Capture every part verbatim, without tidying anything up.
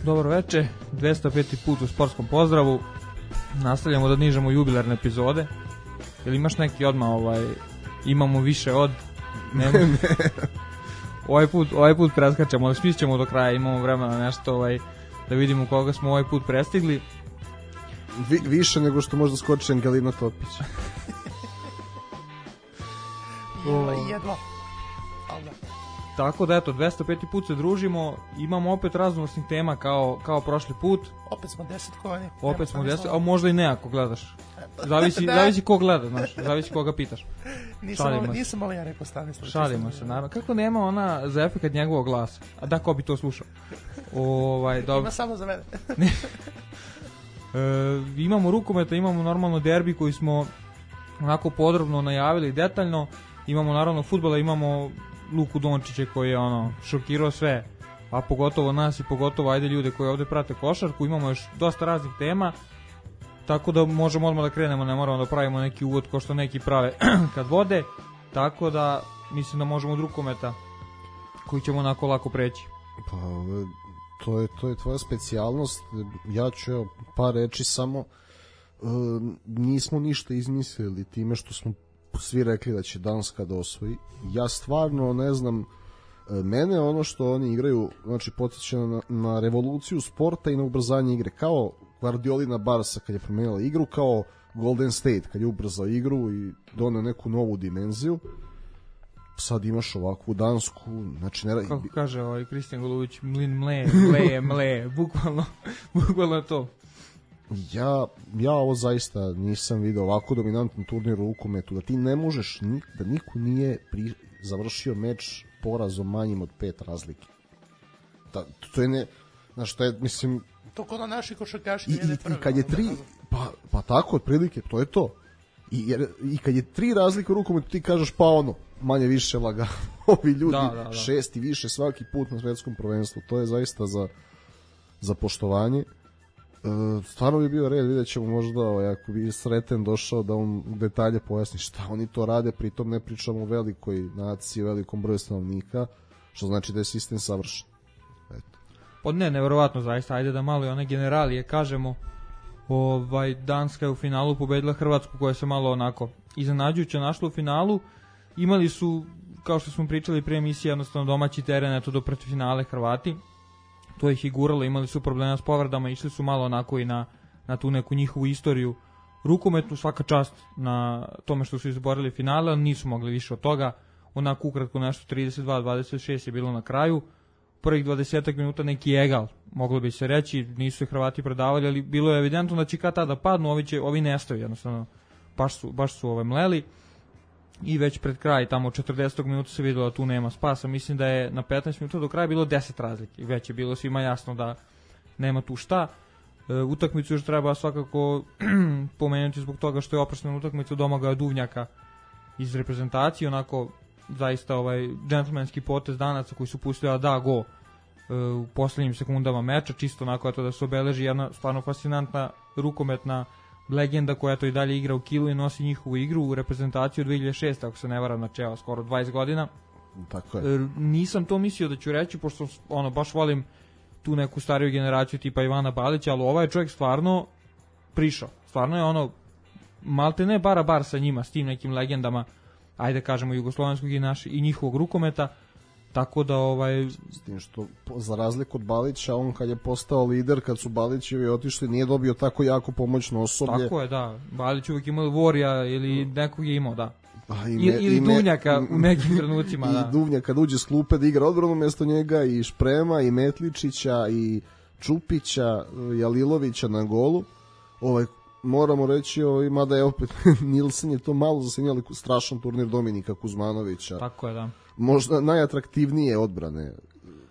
Dobro veče, dvesta peti put u sportskom pozdravu. Nastavljamo da nižemo jubilarne epizode. Jel imaš neki odmah ovaj, imamo više od... Nema. ovaj, put, ovaj put preskačemo, ali smislit ćemo do kraja, imamo vremena nešto ovaj, da vidimo koga smo ovaj put prestigli. Vi, više nego što možda skoči Angelina Topić. Jedva, jedva. Tako da eto, dvesta peti put se družimo, imamo opet raznovrsnih tema kao, kao prošli put. Opet smo deset konji. Opet smo deset, a možda i ne ako gledaš. Zavisi, da. zavisi ko gleda, znaš, zavisi koga pitaš. Nisam, ali, nisam ali ja rekao stani slučaj. Šalimo se, naravno. Kako nema ona za efekat njegovog glasa? A da, ko bi to slušao? Ovaj, Ima samo za mene. e, imamo rukometa, imamo normalno derbi koji smo onako podrobno najavili detaljno. Imamo naravno fudbala, imamo Luku Dončića koji je ono šokirao sve, a pogotovo nas i pogotovo ajde ljude koji ovde prate košarku. Imamo još dosta raznih tema, tako da možemo odmah da krenemo, ne moramo da pravimo neki uvod ko što neki prave kad vode, tako da mislim da možemo od rukometa koji ćemo onako lako preći. Pa to je, to je tvoja specijalnost. Ja ću evo, par reči samo. E, nismo ništa izmislili time što smo svi rekli da će Danska da osvoji. Ja stvarno ne znam, mene ono što oni igraju, znači podsjeća na, na revoluciju sporta i na ubrzanje igre, kao Guardiolina Barca kad je promenila igru, kao Golden State kad je ubrzao igru i doneo neku novu dimenziju. Sad imaš ovakvu Dansku, znači ne... Kako kaže ovaj Kristijan Golubić, mlin mle, mle, mle, bukvalno, bukvalno to. Ja, ja ovo zaista nisam video ovako dominantnu turnir u rukometu, da ti ne možeš, da niko nije pri, završio meč porazom manjim od pet razlike. Da, to je ne, znaš, to je, mislim... To kod na naši košarkaši i, i, i kad je tri, pa, pa tako, otprilike, to je to. I, jer, I kad je tri razlike u rukometu, ti kažeš pa ono, manje više laga, ovi ljudi, da, da, da. šest i više svaki put na svetskom prvenstvu, to je zaista za, za poštovanje. Uh, stvarno bi bio red, vidjet ćemo možda ovaj, ako bi Sreten došao da on detalje pojasni šta oni to rade, pritom ne pričamo o velikoj naciji, o velikom broju stanovnika, što znači da je sistem savršen. Eto. Pa ne, nevjerovatno zaista, ajde da malo i one generalije kažemo. Ovaj, Danska je u finalu pobedila Hrvatsku koja se malo onako iznenađujuće našla u finalu. Imali su, kao što smo pričali prije emisije, jednostavno domaći teren, eto do protiv finale Hrvati. To ih i guralo, imali su problema s povredama, išli su malo onako i na, na tu neku njihovu istoriju rukometnu, svaka čast na tome što su izborili finale, ali nisu mogli više od toga, onako ukratko nešto trideset dva dvadeset šest je bilo na kraju, prvih dvadeset minuta neki egal, moglo bi se reći, nisu ih Hrvati predavali, ali bilo je evidentno da će kad tada padnu, ovi, će, ovi nestaju jednostavno, baš su, baš su ove mleli. I već pred kraj, tamo u četrdesetog minuta se vidjelo da tu nema spasa. Mislim da je na petnaest minuta do kraja bilo deset razlike. I već je bilo svima jasno da nema tu šta. E, utakmicu još treba svakako pomenuti zbog toga što je oproštena utakmica Domagoja Duvnjaka iz reprezentacije. Onako zaista ovaj džentlmenski potez Danaca koji su pustili da go e, u poslednjim sekundama meča. Čisto onako eto da se obeleži jedna stvarno fascinantna rukometna legenda koja to i dalje igra u Kilu i nosi njihovu igru u reprezentaciju dve hiljade šeste. Ako se ne varam, načeo skoro dvadeset godina. Tako je. Nisam to mislio da ću reći, pošto ono, baš volim tu neku stariju generaciju tipa Ivana Balića, ali ovaj čovjek stvarno prišao. Stvarno je ono, malte ne bara bar sa njima, s tim nekim legendama, ajde kažemo, jugoslovenskog i, naši, i njihovog rukometa. Tako da ovaj s tim što za razliku od Balića, on kad je postao lider, kad su Balićevi otišli, nije dobio tako jako pomoćno osoblje. Tako je, da. Balić uvijek imao Vorija ili nekog je imao, da. A, i me, ili i me, Duvnjaka u nekim trenucima, i da. I Duvnjak kad uđe s klupe da igra odbranu mjesto njega, i Šprema, i Metličića, i Čupića, i Alilovića na golu. Ovaj, moramo reći, ovaj, mada je opet Nilsen je to malo zasenjali strašan turnir Dominika Kuzmanovića. Tako je, da. Možda najatraktivnije odbrane. E,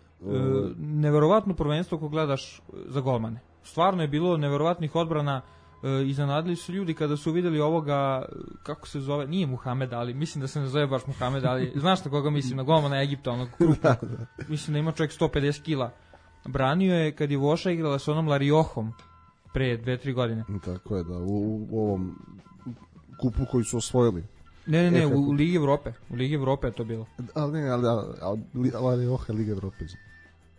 neverovatno prvenstvo ako gledaš za golmane. Stvarno je bilo neverovatnih odbrana. E, iznenadili su ljudi kada su videli ovoga, kako se zove, nije Muhamed Ali, mislim da se ne zove baš Muhamed Ali. Znaš na koga mislim, na golmana Egipta, onog krupa. Mislim da ima čovjek sto pedeset kila. Branio je kad je Voša igrala sa onom Lariohom pre dve tri godine. Tako je, da, u, u ovom kupu koji su osvojili. Ne, ne, ne, u, u Ligi Evrope. U Ligi Evrope je to bilo. Ali ne, ali, ali, ali, ali Ohe Liga Evrope.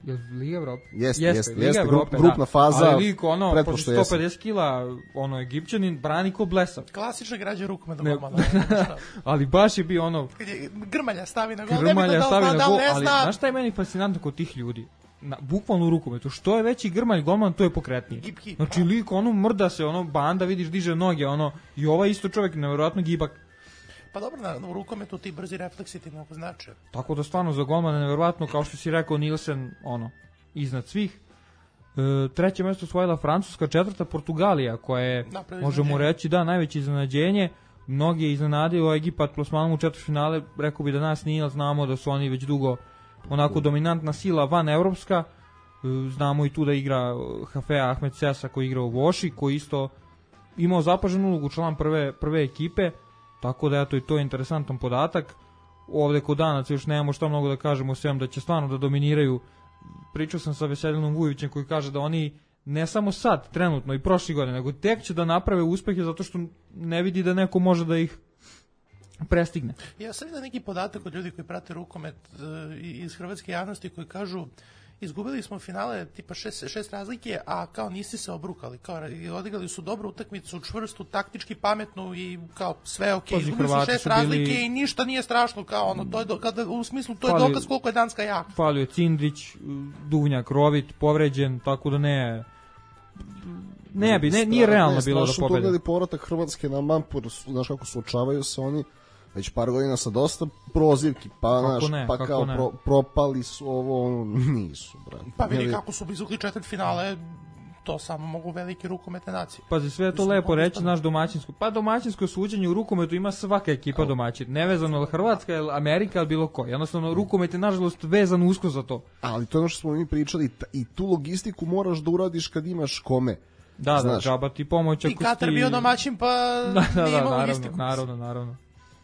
Je Liga Evrope? Jeste, jeste, jeste, Liga jeste Evrope, grupna da. faza. Ali lik, ono, pretpošto posle sto pedeset kila, ono, Egipćanin, brani ko blesav. Klasična građa rukom do Ne. golmana. Ali baš je bio ono, Kad je Grmalja stavi na gol, ne bi Grmalja to stavi da na da gol, ne ali zna. znaš šta je meni fascinantno kod tih ljudi? Na, bukvalno u rukometu, što je veći Grmalj golman, to je pokretniji. Hip, hip, Znači pa. lik, ono, mrda se, ono, banda, vidiš, diže noge, ono, i ovaj isto čovjek, nevjerojatno gibak. Pa dobro, na, u rukometu ti brzi refleksi ti mnogo znače. Tako da stvarno za golmana nevjerojatno, kao što si rekao, Nielsen, ono, iznad svih. E, treće mjesto osvojila Francuska, četvrta Portugalija, koja je, Napravili možemo iznenađenje. reći, da, najveće iznenađenje. Mnogi je iznenadio Egipat plasmanom u četvrtfinale, rekao bi da nas nije, ali znamo da su oni već dugo onako dominantna sila van evropska. E, znamo i tu da igra Hafea Ahmed Sesa koji igra u Voši, koji isto imao zapaženu ulogu, član prve, prve ekipe, tako da eto i to je interesantan podatak. Ovde kod Danaca još nemamo šta mnogo da kažemo, sem da će stvarno da dominiraju. Pričao sam sa Veselinom Vujovićem koji kaže da oni ne samo sad, trenutno i prošle godine, nego tek će da naprave uspehe zato što ne vidi da neko može da ih prestigne. Ja sam vidio neki podatak od ljudi koji prate rukomet e, iz hrvatske javnosti koji kažu izgubili smo finale tipa šest, šest razlike, a kao niste se obrukali, kao odigrali su dobru utakmicu, čvrstu, taktički pametnu i kao sve ok, Pazi, izgubili su Hrvati šest su bili- razlike i ništa nije strašno, kao ono, to je do, kada, u smislu to je Fali- dokaz koliko je Danska jaka. Falio je Cindrić, Duvnjak, Rovit, povređen, tako da ne... Ne bi, ne, nije realno bilo da pobede. pobede. Strašno povratak Hrvatske na mapu, znaš kako suočavaju se oni već par godina sa dosta prozivki, pa, naš, ne, pa kako kao ne. pro, propali su ovo, ono, nisu, brate. Pa vidi Jeli- kako su izvukli četvrt finale, to samo mogu velike rukometne nacije. Pazi, sve je to lepo reći, naš domaćinsko. Pa domaćinsko suđenje u rukometu ima svaka ekipa domaćin. Nevezano je li Hrvatska, ili Amerika, ili bilo ko. Jednostavno, rukomet je nažalost vezan usko za to. Ali to je ono što smo mi pričali, ta- i tu logistiku moraš da uradiš kad imaš kome. Da, Znaš. da, džaba ti pomoć. I ako Katar si- bio domaćin, pa Da, da, nije da, imao naravno, logistiku. naravno, naravno.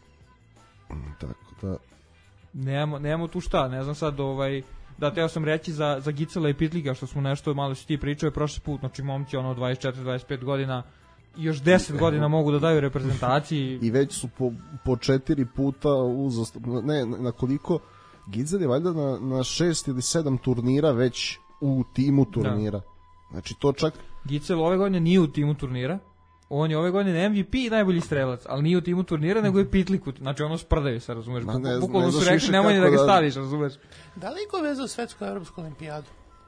Tako da, Nemamo, nemamo tu šta, ne znam sad, ovaj, da, teo sam reći za, za Gicela i Pitliga, što smo nešto, malo si ti pričao je prošli put, znači momci, ono, dvadeset četiri dvadeset pet godina, i još deset godina mogu da daju reprezentaciji. i već su po, po četiri puta uzastopno, ne, na koliko, Gizel je valjda na, na šest ili sedam turnira već u timu turnira. Znači to čak, Gicel ove godine nije u timu turnira, on je ove godine M V P i najbolji strelac, ali nije u timu turnira, nego je Pitlik, u- znači ono sprdaju se, razumeš, Ma ne- bukvalno ne su znaš rekli, više nemoj ni da kako ga da- staviš, razumeš. Da li je ko vezao svetsku evropsku olimpijadu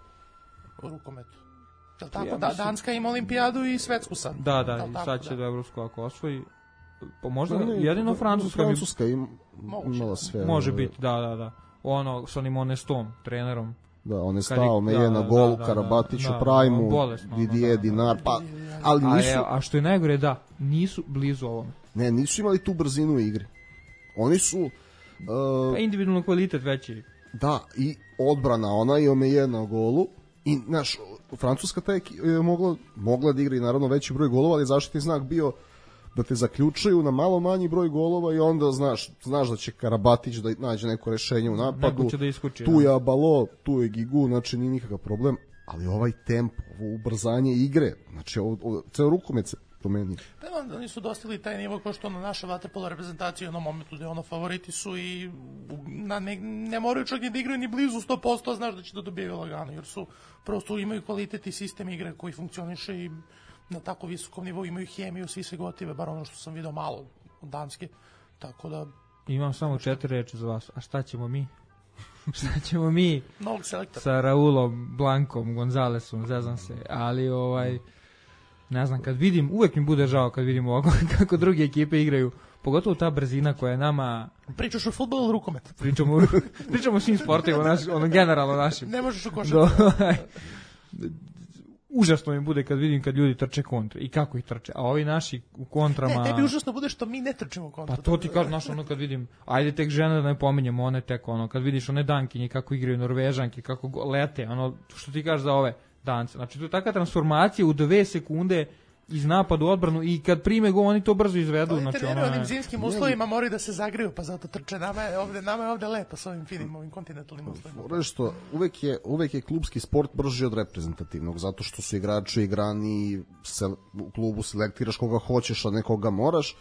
u rukometu? Jel tako? Ja da, mislim- Danska ima olimpijadu i svetsku sad. Da, da, Jel i tako, sad će da. do Evropsku ako osvoji, pa možda ne, ne, jedino da- Francuska, mi- Francuska im, Moguće, imala da. sve. može ono, biti, da, da, da. Ono, sa onim Onestom, trenerom. Da, on je Kad stao, je- me da, je na da, golu, da, Karabatić da, u Prajmu, bolesno, Didier, da, da. Dinar, pa, ali A, nisu, je, a što je najgore, da, nisu blizu ovome. ne, nisu imali tu brzinu igre. Oni su, uh, Pa individualno kvalitet veći. da, i odbrana, ona i Omeje na golu, i, znaš, Francuska ta je, je mogla, mogla da igra i naravno veći broj golova, ali zaštitni znak bio da te zaključaju na malo manji broj golova i onda znaš, znaš da će Karabatić da nađe neko rešenje u napadu. Neko će da iskoči. Tu da. je Abalo, tu je Gigu, znači nije nikakav problem, ali ovaj tempo, ovo ubrzanje igre, znači ovo, ovo ceo rukomet se promeni. Pa evo, oni su dostigli taj nivo kao što ono naša vaterpolo reprezentacija u jednom momentu gde ono favoriti su i u- na ne, ne moraju čak ni da igraju ni blizu sto posto, a znaš da će da dobijaju lagano, jer su prosto imaju kvalitet i sistem igre koji funkcioniše i na tako visokom nivou imaju hemiju, svi se gotive, bar ono što sam video malo od Danske, tako da Imam samo četiri reči za vas. A šta ćemo mi? Šta ćemo mi novog selektora. sa Raulom, Blankom, Gonzalesom, zezam se, ali ovaj ne znam, kad vidim, uvek mi bude žao kad vidim ovako kako druge ekipe igraju, pogotovo ta brzina koja je nama, Pričaš o fudbalu ili rukomet? pričamo, pričamo o svim sportovima, naš, ono generalno našim. Ne možeš u Do, košarku. užasno mi bude kad vidim kad ljudi trče kontre i kako ih trče, a ovi naši u kontrama... Ne, tebi užasno bude što mi ne trčimo u kontru. Pa to ti kažem, znaš, ono kad vidim, ajde tek žene da ne pominjemo, one tek ono, kad vidiš one dankinje kako igraju Norvežanke, kako go- lete, ono, što ti kažeš za ove Dance. Znači, to je taka transformacija u dve sekunde iz napada u odbranu i kad prime go, oni to brzo izvedu. Oni Znači, treniraju ono onim je... zimskim uslovima, moraju da se zagriju, pa zato trče. Nama je ovde, nama je ovde lepo sa ovim finim, ovim kontinentalnim uslovima. Fora je što uvek je, uvek je klubski sport brži od reprezentativnog, zato što su igrači igrani, se, u klubu selektiraš koga hoćeš, a ne koga moraš,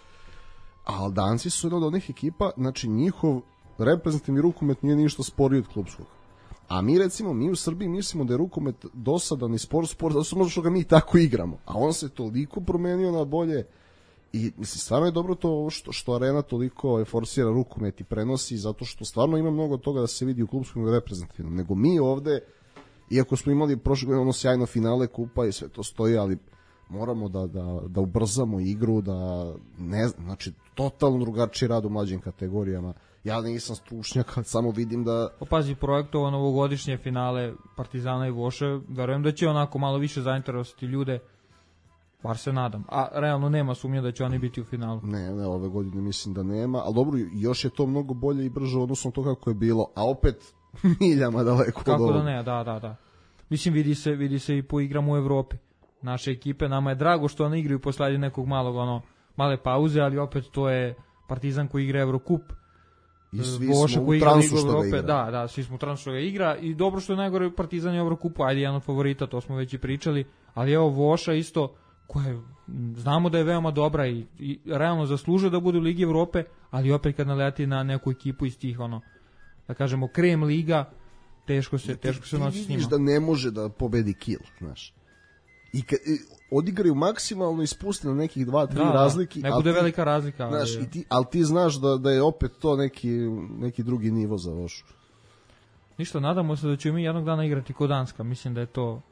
a Danci su jedna od onih ekipa, znači njihov reprezentativni rukomet nije ništa sporiji od klubskog. A mi recimo, mi u Srbiji mislimo da je rukomet dosadan i sport sport, zato možda što ga mi tako igramo. A on se toliko promenio na bolje i mislim, stvarno je dobro to što, što Arena toliko forsira rukomet i prenosi, zato što stvarno ima mnogo toga da se vidi u klubskom i reprezentativnom. Nego mi ovde, iako smo imali prošle godine ono sjajno finale kupa i sve to stoji, ali moramo da, da, da ubrzamo igru, da ne znam, znači totalno drugačiji rad u mlađim kategorijama. Ja nisam stručnjak, ali samo vidim da... Opazi, projektovo novogodišnje finale Partizana i Voše, verujem da će onako malo više zainteresovati ljude, bar se nadam. A realno nema sumnje da će oni biti u finalu. Ne, ne, ove godine mislim da nema, ali dobro, još je to mnogo bolje i brže odnosno na to kako je bilo, a opet miljama daleko. Kako da ne, da, da, da. Mislim, vidi se, vidi se i po igrama u Evropi. Naše ekipe, nama je drago što oni igraju posle nekog malog, ono, male pauze, ali opet to je Partizan koji igra Evrokup. I svi Voša smo u koji transu što Evrope, ga igra. Da, da, svi smo u transu što ga igra i dobro što je najgore Partizan je Evrokupu, ajde jedan od favorita, to smo već i pričali, ali evo Voša isto, koja znamo da je veoma dobra i, i realno zaslužuje da bude u Ligi Evrope, ali opet kad naleti na neku ekipu iz tih, ono, da kažemo, krem liga, teško se, teško se nosi s njima. Vidiš da ne može da pobedi Kiel, znaš. I kad i odigraju maksimalno, ispuste na nekih dva, tri da, razlike. Ne bude velika razlika. Znaš, ali, i ti, ali ti znaš da, da je opet to neki, neki drugi nivo za Vošu. Ništa, nadamo se da ćemo mi jednog dana igrati kod Danska. Mislim da je to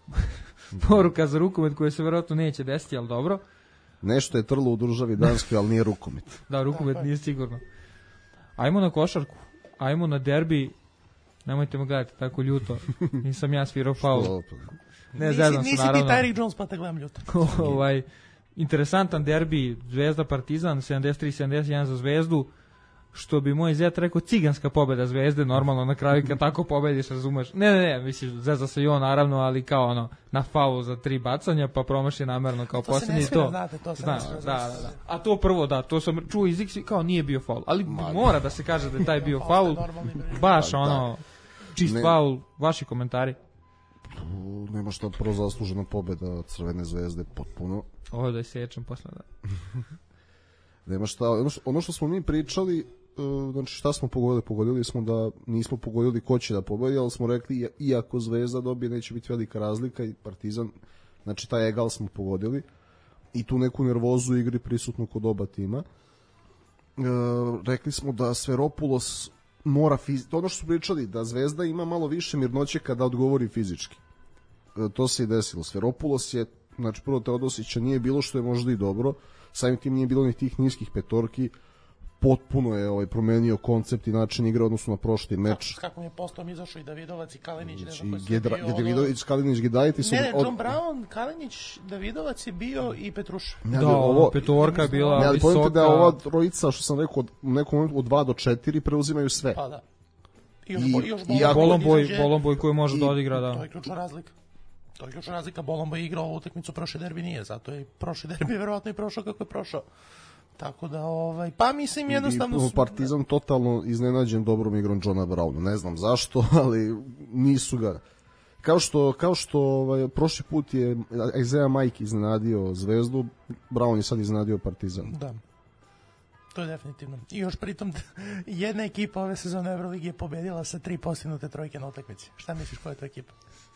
poruka za rukomet koja se verovatno neće desiti, ali dobro. Nešto je trlo u državi Danskoj, ali nije rukomet. Da, rukomet nije sigurno. Ajmo na košarku. Ajmo na derbi. Nemojte me gledati tako ljuto. Nisam ja svirao faul. Ne, zezam se, naravno. Nisi ti Tyreek Jones, pa te gledam ljuto. ovaj, interesantan derbi, Zvezda Partizan, sedamdeset tri sedamdeset jedan za Zvezdu, što bi moj zet rekao ciganska pobeda Zvezde, normalno na kraju kad tako pobediš, razumeš. Ne, ne, ne, misliš, zeza se i on naravno, ali kao ono, na faul za tri bacanja, pa promaši namerno kao to posljednji. To se ne svira, znate, to se zna, ne svira. Da, da, da. A to prvo, da, to sam čuo iz X, kao nije bio faul, ali mora da se kaže da je taj bio faul, baš ono, čist faul, vaši komentari. Nema šta, prvo zaslužena pobeda Crvene Zvezde, potpuno. Ovo da je sečem posle, da. Nema šta, ono što, ono što smo mi pričali, uh, znači šta smo pogodili? Pogodili smo da nismo pogodili ko će da pobedi, ali smo rekli, iako Zvezda dobije, neće biti velika razlika i Partizan, znači taj egal smo pogodili i tu neku nervozu u igri prisutnu kod oba tima. Uh, rekli smo da Sfairopoulos mora fizički, ono što su pričali, da Zvezda ima malo više mirnoće kada odgovori fizički. E, to se i desilo. Sfairopoulos je, znači prvo Teodosića nije bilo, što je možda i dobro, samim tim nije bilo ni tih niskih petorki, potpuno je ovaj promenio koncept i način igre odnosno na prošli meč. Kako, kako mi je postom izašao i Davidovac i Kalinić, znači, ne znam Gedra, bio, Davidović, Kalinić, Gedajti. Ne, ne, od... John Brown, Kalinić, Davidovac je bio i Petruša. Ne, da, ovo, petorka je bila ne, ali visoka. pojmite da ova trojica, što sam rekao, od, u nekom momentu od dva do četiri preuzimaju sve. Pa da. I još, I, bo, još i Bolomboj, Bolomboj koji može i, da odigra, da. To je ključna razlika. To je ključna razlika. Bolomboj je igrao ovu utakmicu, prošli derbi nije, zato je prošli derbi verovatno i prošao kako je prošao. Tako da, ovaj, pa mislim jednostavno... I Partizan totalno iznenađen dobrom igrom Johna Browna. Ne znam zašto, ali nisu ga... Kao što, kao što ovaj, prošli put je Isaiah Mike iznenadio Zvezdu, Brown je sad iznenadio Partizan. Da. To je definitivno. I još pritom jedna ekipa ove sezone Euroligi je pobedila sa tri postignute trojke na utakmici. Šta misliš, koja je to ekipa?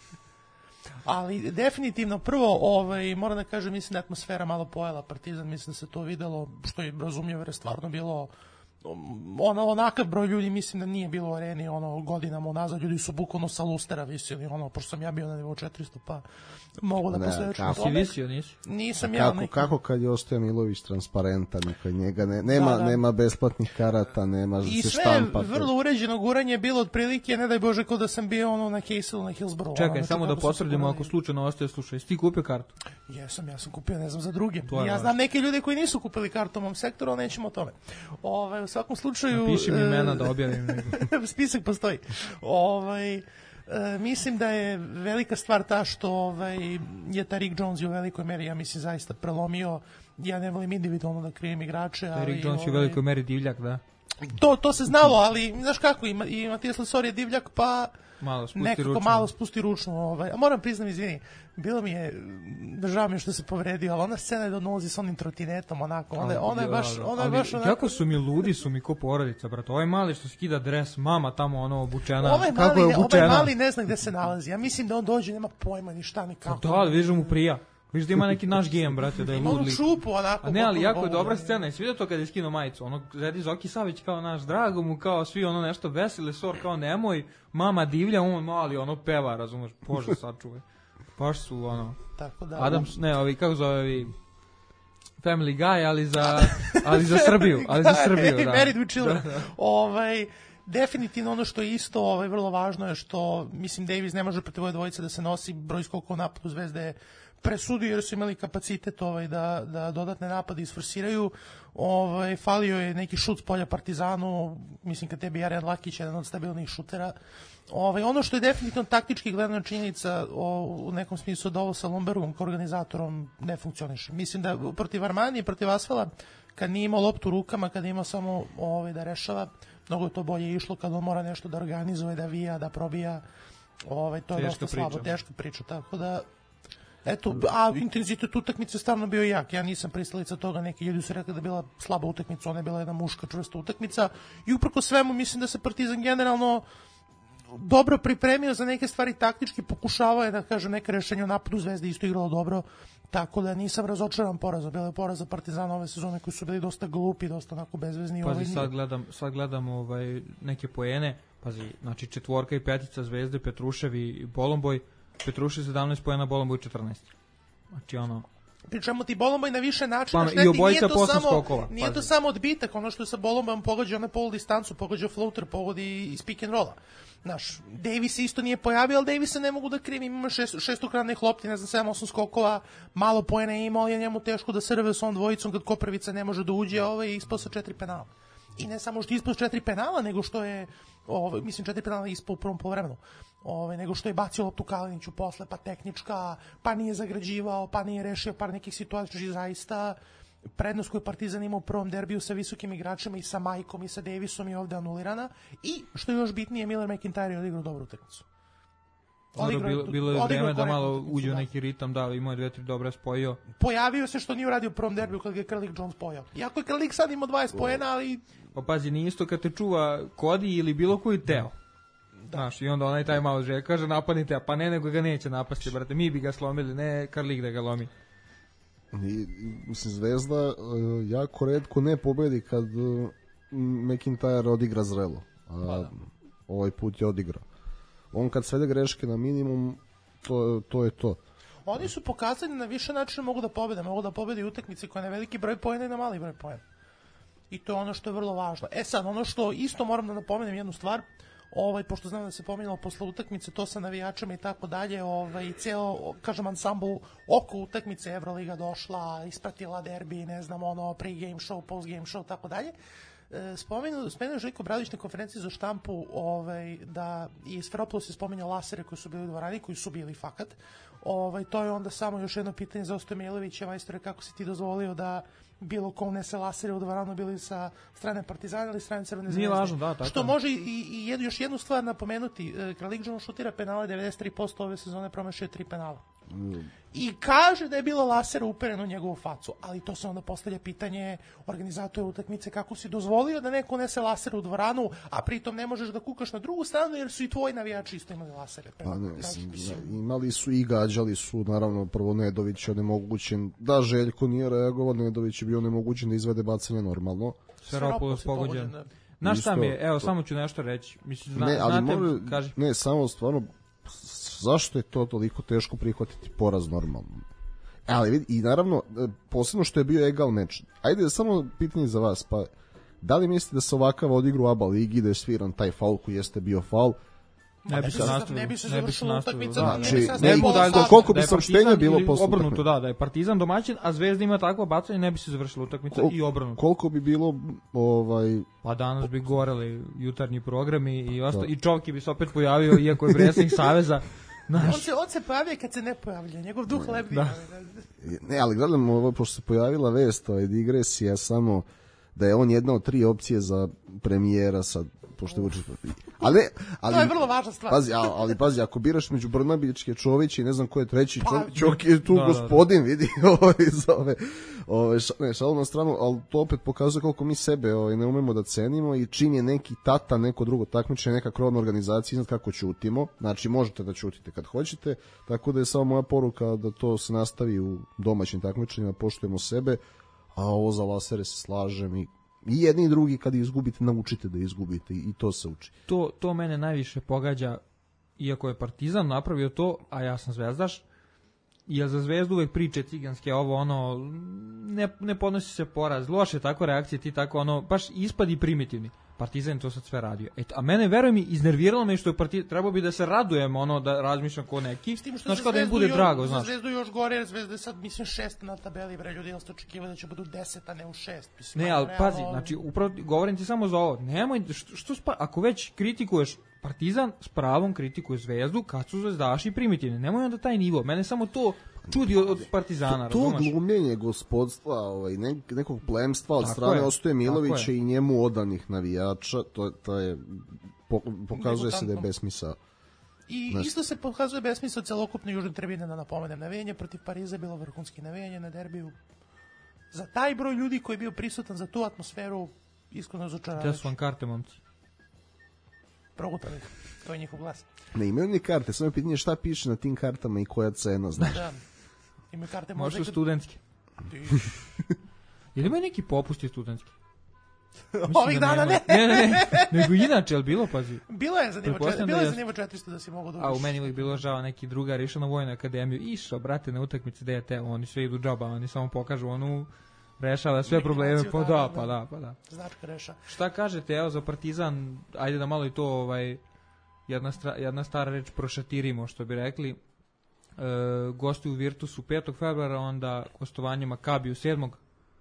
Ali definitivno prvo, ovaj, moram da kažem, mislim da je atmosfera malo pojela Partizan, mislim da se to videlo, što je razumljivo jer je stvarno bilo ono, onakav broj ljudi, mislim da nije bilo u areni ono, godinama unazad, ljudi su bukvalno sa lustera visili, ono, pošto sam ja bio na nivou četiristo, pa mogu da posvedočim tome. Si visio, nisi? Nisam ja. Kako, neki... kako kad je Ostoja Milović transparentan i kod njega ne, nema, da, da. nema besplatnih karata, nema i se sve štampa. vrlo uređeno guranje je bilo otprilike, ne daj Bože, kao da sam bio ono na Caselu, na Hillsborough. Čekaj, ono, samo da potvrdimo ako slučajno Ostoje slušaj, ti kupio kartu? Jesam, ja sam kupio, ne znam za druge. Ja vaš. znam neke ljude koji nisu kupili kartu u mom sektoru, ali nećemo o tome. Ove, u svakom slučaju... Napiši mi imena da objavim. Spisak postoji. Ovaj, e, mislim da je velika stvar ta što ovaj, je Tyreek Jones u velikoj meri, ja mislim, zaista prelomio. Ja ne volim individualno da krijem igrače. Tyreek Jones je u ovaj, velikoj meri divljak, da. To, to se znalo, ali znaš kako, ima, i Matijas Lesor je divljak, pa... malo spusti nekako ručno. malo spusti ručno. Ovaj. A moram priznam, izvini, bilo mi je, žao mi je što se povredio, ali ona scena je da dolazi s onim trotinetom, onako, ona, ona je baš, ona je baš onako... Kako su mi ludi, su mi ko porodica, brate. Ovaj mali što skida dres, mama tamo ono obučena. Ovaj kako mali, je obučena? ovaj mali ne zna gde se nalazi. Ja mislim da on dođe, nema pojma ni šta, ni kako. Da, vidiš da mu prija. Vidiš da ima neki naš gem, brate, da je ima lud onu lik. šupu, onako. A ne, ali jako je bolu, dobra scena. Jesi vidio to kad je skinuo majicu? Ono, Zedi Zoki Savić kao naš Drago mu, kao svi ono nešto veseli, sor kao nemoj, mama divlja, on mali, ono peva, razumeš, Bože sačuvaj. Baš su, ono, tako da, Adams, ne, ovi, kako zove ovi, Family Guy, ali za, ali za Srbiju, ali za Srbiju, da. Married with Children. Da, da. Ovaj, definitivno ono što je isto ovaj, vrlo važno je što, mislim, Davis ne može protiv ove dvojice da se nosi, broj skokova u napadu Zvezde presudio jer su imali kapacitet ovaj, da, da dodatne napade isforsiraju. Ovaj, falio je neki šut s polja Partizanu, mislim kad tebi Jaren Lakić jedan od stabilnih šutera. Ovaj, ono što je definitivno taktički gledana činjenica o, u nekom smislu da ovo sa Lomberovom kao organizatorom ne funkcioniše. Mislim da protiv Armani i protiv Asfala, kad nije imao loptu rukama, kad nije imao samo ovaj, da rešava, mnogo je to bolje išlo kad on mora nešto da organizuje, da vija, da probija. Ovaj, to je teška dosta slabo, priča. teška priča, tako da eto, a intenzitet utakmice stvarno bio jak. Ja nisam pristalica toga, neki ljudi su rekli da je bila slaba utakmica, ona je bila jedna muška čvrsta utakmica i uprko svemu mislim da se Partizan generalno dobro pripremio za neke stvari taktički, pokušavao je da kažem neke rešenja u napadu, Zvezda isto igrala dobro, tako da nisam razočaran porazom. Bilo je poraz za Partizana ove sezone koji su bili dosta glupi, dosta onako bezvezni. Pazi, ovaj, sad gledam, sad gledam ovaj, neke poene, pazi, znači četvorka i petica Zvezde, Petrušev i Bolomboj, Petrušev sedamnaest poena, Bolomboj četrnaest. Znači ono... Pričamo ti Bolomboj na više načina, Pa, šteti, i obojica nije to posle samo, skokova, nije to pazi. samo odbitak, ono što je sa Bolombojom pogađa na pol distancu, pogađa floater, pogodi iz pick and rolla. Znaš, Davis se isto nije pojavio, ali Davisa ne mogu da krivim, ima šest, šestokratnih lopti, ne znam, sedam osam skokova, malo poena je imao, je njemu teško da serve s ovom dvojicom kad Koprivica ne može da uđe, ovaj je ispao sa četiri penala. I ne samo što je ispao sa četiri penala, nego što je, ovaj, mislim, četiri penala ispao u prvom poluvremenu. Ove, nego što je bacio loptu Kaliniću posle, pa tehnička, pa nije zagrađivao, pa nije rešio par nekih situacija, znači zaista prednost koju Partizan ima u prvom derbiju sa visokim igračima i sa Majkom i sa Davisom je ovde anulirana i što je još bitnije, Miller McIntyre je odigrao dobru utakmicu. Odigrao, bilo, bilo je vreme da malo uđe u neki ritam, da, imao je dve, tri dobre spojio. Pojavio se što nije uradio u prvom derbiju kad ga je Krlik Jones pojao. Iako je Krlik sad imao dvadeset poena, ali... Pa pazi, nije isto kad te čuva Kodi ili bilo koji Teo. Znaš, i onda onaj taj malo želje, kaže napadnite, a pa ne, nego ga neće napasti, brate, mi bi ga slomili, ne Karlik da ga lomi. I, mislim, Zvezda uh, jako redko ne pobedi kad uh, McIntyre odigra zrelo. A da. Ovaj put je odigrao. On kad svede greške na minimum, to, to je to. Oni su pokazali na više načina mogu da pobede, mogu da pobede utakmice koja na veliki broj poena i na mali broj poena. I to je ono što je vrlo važno. E sad, ono što isto moram da napomenem jednu stvar, ovaj, pošto znam da se pominjalo posle utakmice, to sa navijačima i tako dalje, ovaj, ceo, kažem, ansambl oko utakmice, Evroliga došla, ispratila derbi, ne znam, ono, pre-game show, post-game show, tako dalje. Spomenu, spomenu Željko Bradović na konferenciji za štampu ovaj, da i Sferopoulos je spominjao lasere koji su bili u dvorani, koji su bili fakat. Ovaj, to je onda samo još jedno pitanje za Ostoje Milovića, majstore, kako si ti dozvolio da bilo ko unese lasere u dvoranu, bili sa strane Partizana ili strane Crvene zvezde. Nije važno, da, tako. Što može i, i jed, još jednu stvar napomenuti, Kralik Jones šutira penale, devedeset tri posto ove sezone promašio tri penala. Mm. I kaže da je bilo laser uperen u njegovu facu, ali to se onda postavlja pitanje organizatora utakmice, kako si dozvolio da neko unese laser u dvoranu, a pritom ne možeš da kukaš na drugu stranu jer su i tvoji navijači isto imali lasere. Pa ne, mislim, imali su i gađali su, naravno, prvo Nedović je onemogućen, da Željko nije reagovao, Nedović je bio onemogućen da izvede bacanje normalno. Sferopoulos pogođen. Znaš šta mi je, evo, to... samo ću nešto reći. Mislim, zna, ne, ali znate, more, kaži. Ne, samo stvarno, zašto je to toliko teško prihvatiti poraz normalno? Ali vidi, i naravno, posebno što je bio egal meč. Ajde, samo pitanje za vas, pa da li mislite da se ovakav odigru u A B A ligi, da je sviran taj faul koji jeste bio faul? Ne bi se nastavilo. Ne bi se završila utakmica. Znači, ne bi da, koliko bi saopštenja bilo posle obrnuto, da, da je Partizan domaćin, a Zvezda ima takvo bacanje, ne bi se završila utakmica Kol, i obrnuto. Koliko bi bilo ovaj pa danas bi goreli jutarnji programi i osta, i Čovki bi se opet pojavio iako je predsjednik saveza. Naš... On se on se pojavio kad se ne pojavlja, njegov duh lebdi. Da. Ne, ali gledam ovo pošto se pojavila vest, ovaj digresija samo da je on jedna od tri opcije za premijera sad, pošto je Vučić. Ali, ali, to je vrlo važna stvar. Pazi, ali, ali pazi, ako biraš među Brnabićke, Čović i ne znam ko je treći, pa, Čović, Čok je tu da, gospodin, da, da. vidi, ovaj, zove, ovaj, ša, ne, šalu na stranu, ali to opet pokazuje koliko mi sebe ovaj, ne umemo da cenimo i čim je neki tata, neko drugo takmičenje, neka krovna organizacija, iznad kako ćutimo, znači možete da ćutite kad hoćete, tako da je samo moja poruka da to se nastavi u domaćim takmičenjima, poštujemo sebe, a ovo za lasere se slažem i i jedni i drugi kad izgubite naučite da izgubite i to se uči. To, to mene najviše pogađa, iako je Partizan napravio to, a ja sam zvezdaš, jer za Zvezdu uvek priče ciganske, ovo ono, ne, ne podnosi se poraz, loše tako reakcije, ti tako ono, baš ispadi primitivni. Partizan to sad sve radio. Et, a mene, veruj mi, iznerviralo me što je Partizan, trebao bi da se radujem, ono, da razmišljam ko neki, znaš kao da im bude još, drago, znaš. Za Zvezdu još gore, jer Zvezda je sad, mislim, šest na tabeli, bre, ljudi, jel ste očekivali da će budu deset, a ne u šest. Mislim, ne, ali realno, pazi, znači, upravo govorim ti samo za ovo, nemoj, što, što spa, ako već kritikuješ Partizan, s pravom kritikuje Zvezdu, kad su zvezdaši primitivni, nemoj onda taj nivo, mene samo to čudi od, od Partizana, to, to razumeš? glumljenje gospodstva, ovaj, ne, nekog plemstva od tako strane je, Ostoje Milovića i njemu odanih navijača, to, to je, po, pokazuje se da je besmisao. I znači, isto se pokazuje besmisao celokupne južne tribine, da napomenem. Navijenje protiv Pariza je bilo vrhunski, navijenje na derbiju. Za taj broj ljudi koji je bio prisutan za tu atmosferu, iskreno razočaravajuće. Gde su vam karte, momci? Progutali, to je njihov glas. Ne imaju ni karte, samo je pitanje šta piše na tim kartama i koja cena, znaš. Da, imaju karte možda možda... studentski. Ili imaju neki popusti studentski? Ovih da dana ne. Ne, ne, ne, nego inače, ali bilo, pazi. Bilo je za nivo, četiri, bilo da je je... za nivo četiristo da si mogu da ubiš. A u meni uvijek bilo žao, neki drugar išao na vojnu akademiju, išao, brate, na utakmice D T, oni sve idu džaba, oni samo pokažu onu, rešava sve probleme, pa da, pa da, pa da. Značka reša. Šta kažete, evo, za Partizan, ajde da malo i to, ovaj, jedna, stra, jedna stara reč prošatirimo, što bi rekli, e, gostuju u Virtusu petog februara, onda gostovanje Makabiju sedmog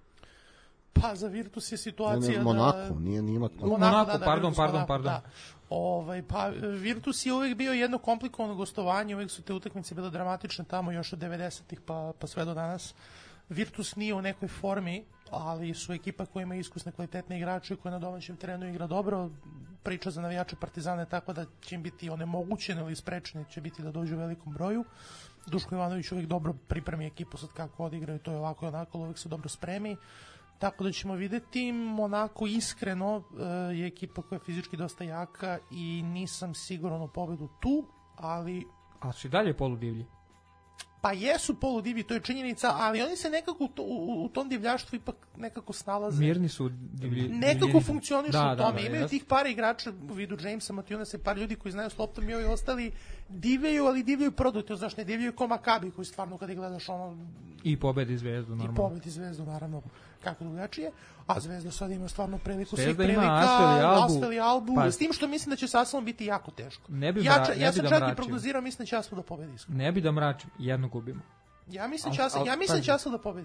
Pa za Virtus je situacija ne, ne, Monako, da... nije, nije Monako. Monako, Monako da, da, pardon, Virtus, pardon, Monako, pardon. Da. Ovaj, pa Virtus je uvek bio jedno komplikovano gostovanje, uvek su te utakmice bile dramatične tamo još od devedesetih pa, pa sve do danas. Virtus nije u nekoj formi, ali su ekipa koja ima iskusne kvalitetne igrače koja na domaćem terenu igra dobro. Priča za navijače Partizana je tako da će im biti onemogućene ili sprečene, će biti da dođu u velikom broju. Duško Ivanović uvek dobro pripremi ekipu sad kako odigraju, to je ovako i onako, uvek se dobro spremi. Tako da ćemo videti, Monako iskreno uh, je ekipa koja je fizički dosta jaka i nisam siguran u pobedu tu, ali... A su i dalje poludivlji? Pa jesu poludivlji, to je činjenica, ali oni se nekako to, u, u tom divljaštvu ipak nekako snalaze. Mirni su divlji. Nekako divljini. funkcionišu da, u tome. Da, da, imaju jas. tih par igrača u vidu Jamesa, Matijunasa i par ljudi koji znaju s loptom i ovi ostali divljaju, ali divljaju produktivno, znaš, ne divljaju ko Makabi koji stvarno kada gledaš ono... I pobedi Zvezdu, normalno. I pobedi Zvezdu, naravno, kako drugačije. A Zvezda sad ima stvarno priliku svih Zvezda prilika, Albu, Asvel i Albu, pa, s tim što mislim da će sa Aslom biti jako teško. Ne bi ja, mra, ča, ne ja bi sam da čak mračim. i prognozirao, mislim da će Asvel da pobedi. Ne bi da mračim, jedno gubimo. Ja mislim, al, al, ja mislim da će Asvel da pobedi.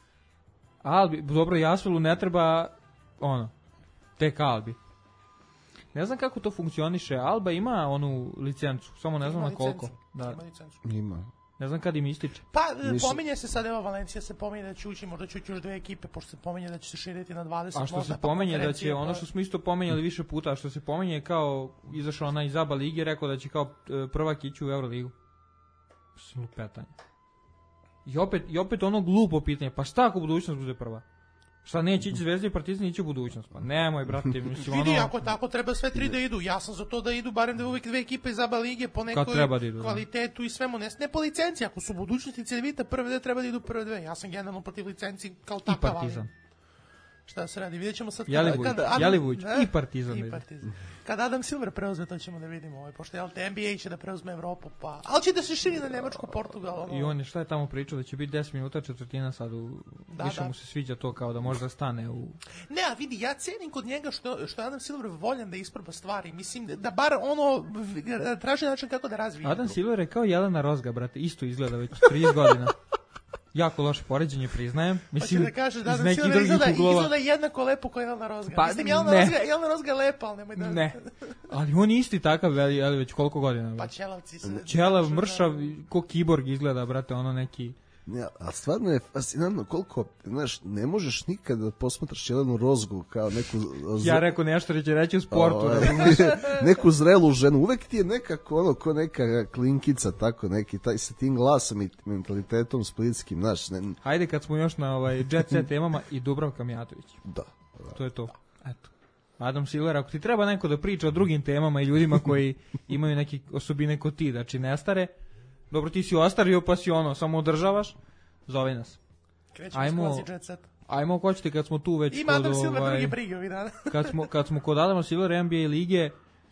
Albi, dobro, Jasvelu ne treba, ono, tek Albi. Ne znam kako to funkcioniše, Alba ima onu licencu, samo ne znam ima na koliko. Licencu. Da. Ima licencu. Ima. Ne znam kad im ističe. Pa, Mislim... pominje se sad, evo, Valencija se pominje da će ući, možda će ući još dve ekipe, pošto se pominje da će se širiti na dvadeset. A što možda, se pa pominje da će, pa... ono što smo isto pominjali više puta, što se pominje kao, izašao onaj iz A B A lige, rekao da će kao prvak ići u Euroligu. Lupetanje. I opet, I opet ono glupo pitanje, pa šta ako budućnost bude prva? Šta neće ići Zvezda i Partizan, ići u budućnost? Pa nemoj, brate, mislim, Vidi, ono... ako tako treba sve tri da idu. Ja sam za to da idu, barem da uvek dve ekipe iz A B A lige po nekoj da idu, kvalitetu i svemu. Ne, ne po licenci, ako su budućnosti Cedevita prve dve, treba da idu prve dve. Ja sam generalno protiv licenci kao takav. I Partizan. Šta se radi, vidjet ćemo sad... Jelivuć, Jelivuć i Partizan. I Partizan. Kad Adam Silver preuzme, to ćemo da vidimo. Ovaj, pošto je N B A će da preuzme Evropu, pa... Ali će da se širi na Nemačku, Portugal. Ono... I on je šta je tamo pričao, da će biti deset minuta četvrtina sad u... Da, više da. Mu se sviđa to kao da može da stane u... Ne, a vidi, ja cenim kod njega što, što je Adam Silver voljan da isproba stvari. Mislim, da bar ono traži način kako da razvije. Adam Silver je kao Jelena Rozga, brate, isto izgleda već trideset godina. Jako loše poređenje, priznajem. Mislim, da kažeš da iz nekih drugih izgleda, uglova. Izgleda jednako lepo kao Jelena Rozga. Pa, Mislim, Jelena ne. Rozga, Jelena Rozga je lepa, ali nemoj da... Ne, ali on je isti takav, veli, veli već koliko godina. Pa ćelavci se... Ćelav, mršav, ko kiborg izgleda, brate, ono neki Ne, a stvarno je fascinantno koliko, znaš, ne možeš nikada da posmatraš Jelenu Rozgu kao neku... Ja rekao nešto da će reći u sportu. O, neku zrelu ženu. Uvek ti je nekako ono, ko neka klinkica, tako neki, taj sa tim glasom i mentalitetom splitskim, znaš. Ne... Hajde kad smo još na ovaj, jet set temama i Dubravka Mijatović. Da, da. To je to. Eto. Adam Silver, ako ti treba neko da priča o drugim temama i ljudima koji imaju neke osobine kod ti, znači nestare, dobro, ti si ostario pa si ono, samo održavaš, zove nas. Krećemo ajmo, s jet set. Ajmo, ako hoćete, kad smo tu već... Ima Adam kod, Silver ovaj, drugi brige ovih dana. kad, smo, kad smo kod Adama Silver N B A lige,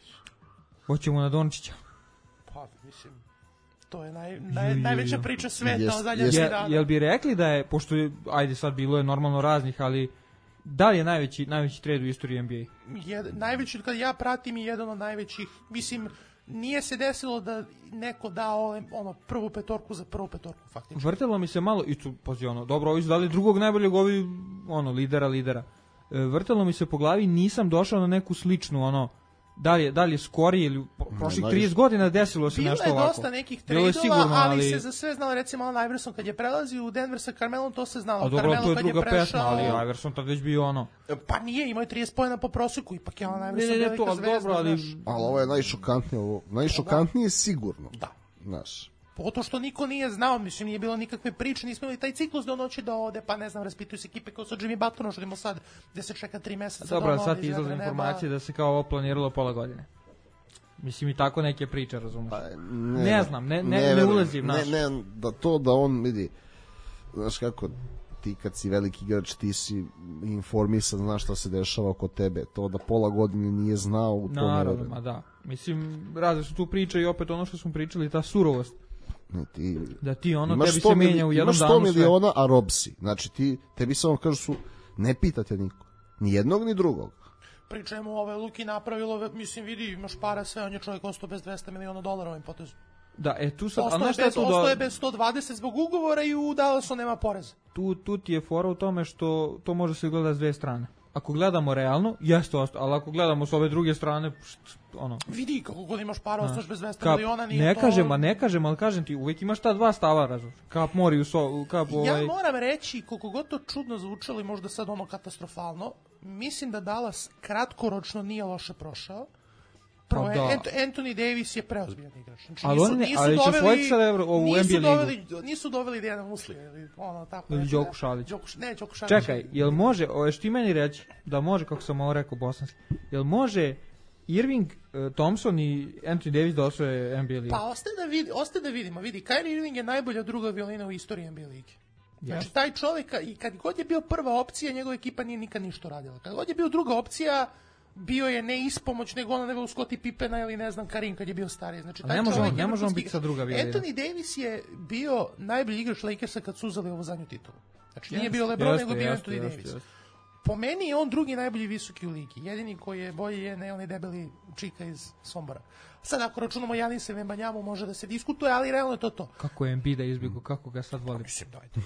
hoćemo na Dončića. Pa, mislim, to je naj, naj, najveća priča sveta Jest, o zadnjih jest. dana. Jel bi rekli da je, pošto je, ajde sad bilo je normalno raznih, ali da li je najveći, najveći trade u istoriji N B A? Jed, najveći, kad ja pratim, je jedan od najvećih, mislim, nije se desilo da neko dao ono prvu petorku za prvu petorku faktički. Vrtelo mi se malo i tu pazi ono, dobro, ovi su dali drugog najboljeg, ovi ono lidera lidera. E, vrtelo mi se po glavi, nisam došao na neku sličnu ono da li je, da li je skorije ili prošlih trideset godina desilo se bilo nešto ovako. Bilo je dosta nekih tradeova, ali, ali se za sve znalo, recimo Allen Iverson kad je prelazio u Denver sa Carmelom, to se znalo. A dobro, Carmelo to je kad druga je prešao, pesma, ali Iverson tad već bio ono. Pa nije, imao je trideset poena po proseku, ipak je Allen Iverson ne, ne, ne, velika to, zvezda. dobro, ali... Ali ovo je najšokantnije, ovo, najšokantnije sigurno. Da. Znaš. Pogotovo što niko nije znao, mislim, nije bilo nikakve priče, nismo imali taj ciklus da on hoće da ode, pa ne znam, raspituju se ekipe kao sa Jimmy Butlerom, što idemo sad, gde se čeka tri meseca. Dobro, sad ti izlaze informacije da se kao ovo planiralo pola godine. Mislim i tako neke priče, razumiješ. Pa, ne, ne znam, ne, ne, ne, ne ulazim, ne, naš. ne, da to da on vidi, znaš kako, ti kad si veliki igrač, ti si informisan, znaš šta se dešava oko tebe, to da pola godine nije znao u tom. Naravno, ma da. Mislim, razne su tu priče i opet ono što smo pričali, ta surovost. Ne, ti, da ti ono tebi se menja u jednom danu sve. Imaš sto miliona, a rob si. Znači ti, tebi samo kažu su, ne pitate niko. Ni jednog, ni drugog. Pričajmo ove Luki napravilo, mislim vidi, imaš para sve, on je čovjek ostao bez dvesta miliona dolara ovim potezom. Da, e tu sad, ostaje, bez, ostaje bez sto dvadeset zbog ugovora i u Dallasu nema poreza. Tu, tu ti je fora u tome što to može se gledati s dve strane. Ako gledamo realno, jeste ostao, ali ako gledamo s ove druge strane, št, ono... Vidi, kako god imaš para, ostaš bez dvesta miliona, nije ne to... Ne kažem, a ne kažem, ali kažem ti, uvijek imaš ta dva stava, razumiješ, kap mori u so, kap ovaj... Ja moram reći, koliko god to čudno zvučalo i možda sad ono katastrofalno, mislim da Dallas kratkoročno nije loše prošao. Prvo, da. Anthony Davis je preozbiljan igrač. Znači, ali nisu, oni, nisu ali doveli, će evro, ovu nisu N B A doveli, ligu. Nisu doveli Dejana Muslija ili ono tako. Ili Đoku Šalić. Ne, Đoku Šalić. Čekaj, jel može, o, ješ ti meni reći, da može, kako sam ovo rekao bosanski, jel može Irving, uh, Thompson i Anthony Davis da osvoje N B A ligu? Pa ostaje da, vidi, ostaje da vidimo. Vidi, Kyrie Irving je najbolja druga violina u istoriji N B A lige. Znači, yes. Taj čovjek, i kad god je bio prva opcija, njegova ekipa nije nikad ništa radila. Kad god je bio druga opcija, bio je ne ispomoć, nego ona nego u Scottie Pippena ili ne znam Karim kad je bio stariji. Znači, taj ne možemo, ne možemo biti sa druga violina. Anthony Davis je bio najbolji igrač Lakersa kad su uzeli ovu zadnju titulu. Znači, nije yes, bio LeBron, jeste, nego bio jeste, Anthony jeste, Davis. Jeste. Po meni je on drugi najbolji visoki u ligi. Jedini koji je bolji je ne onaj debeli čika iz Sombora. Sad ako računamo Janisa i Wembanyamu može da se diskutuje, ali realno je to to. Kako je Embiida izbjegao, kako ga sad volim. Mislim, dajte.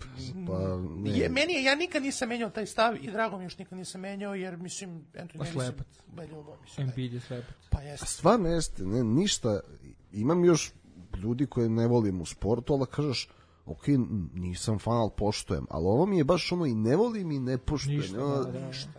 Pa, je, meni je, ja nikad nisam menjao taj stav i drago mi još nikad nisam menjao, jer mislim, Anthony Davis je beljubo. Embiid je slepac. Pa jeste. Stvarno jeste, ne, ništa. Imam još ljudi koje ne volim u sportu, ali kažeš, ok, nisam fan, ali poštujem. Ali ovo mi je baš ono i ne volim i ne poštujem. Ništa, no, da, da. Ništa.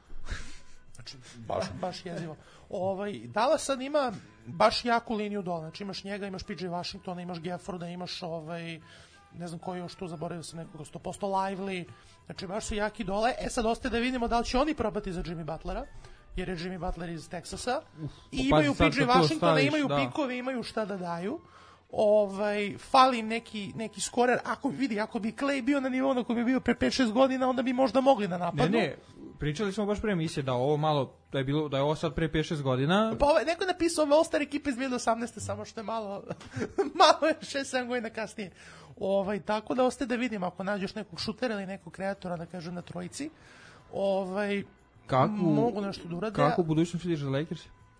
Znači, baš, baš jezivo. Ovaj, Dallas sad ima baš jaku liniju dole. Znači, imaš njega, imaš P J Washingtona, imaš Gafforda, imaš ovaj, ne znam koji još tu, zaboravio sam nekoga, sto posto Lively. Znači, baš su jaki dole. E sad ostaje da vidimo da li će oni probati za Jimmy Butlera, jer je Jimmy Butler iz Teksasa. I imaju P J Washingtona, staviš, imaju da. Pikove, imaju šta da daju. Ovaj, fali neki, neki skorer. Ako vidi, ako bi Clay bio na nivou na kojem bi bio pre pet šest godina, onda bi možda mogli da napadnu. Ne, ne, pričali smo baš pre emisije da ovo malo, da je bilo, da je ovo sad pre pet šest godina. Pa ovaj, neko je napisao ove All-Star ekipe iz dvije hiljade osamnaeste, samo što je malo, malo je šest sedam godina kasnije. Ovaj, tako da ostaje da vidimo, ako nađeš nekog šutera ili nekog kreatora, da kažem na trojici, ovaj, kako, mogu nešto da urade. Kako u budućnosti vidiš za Lakers?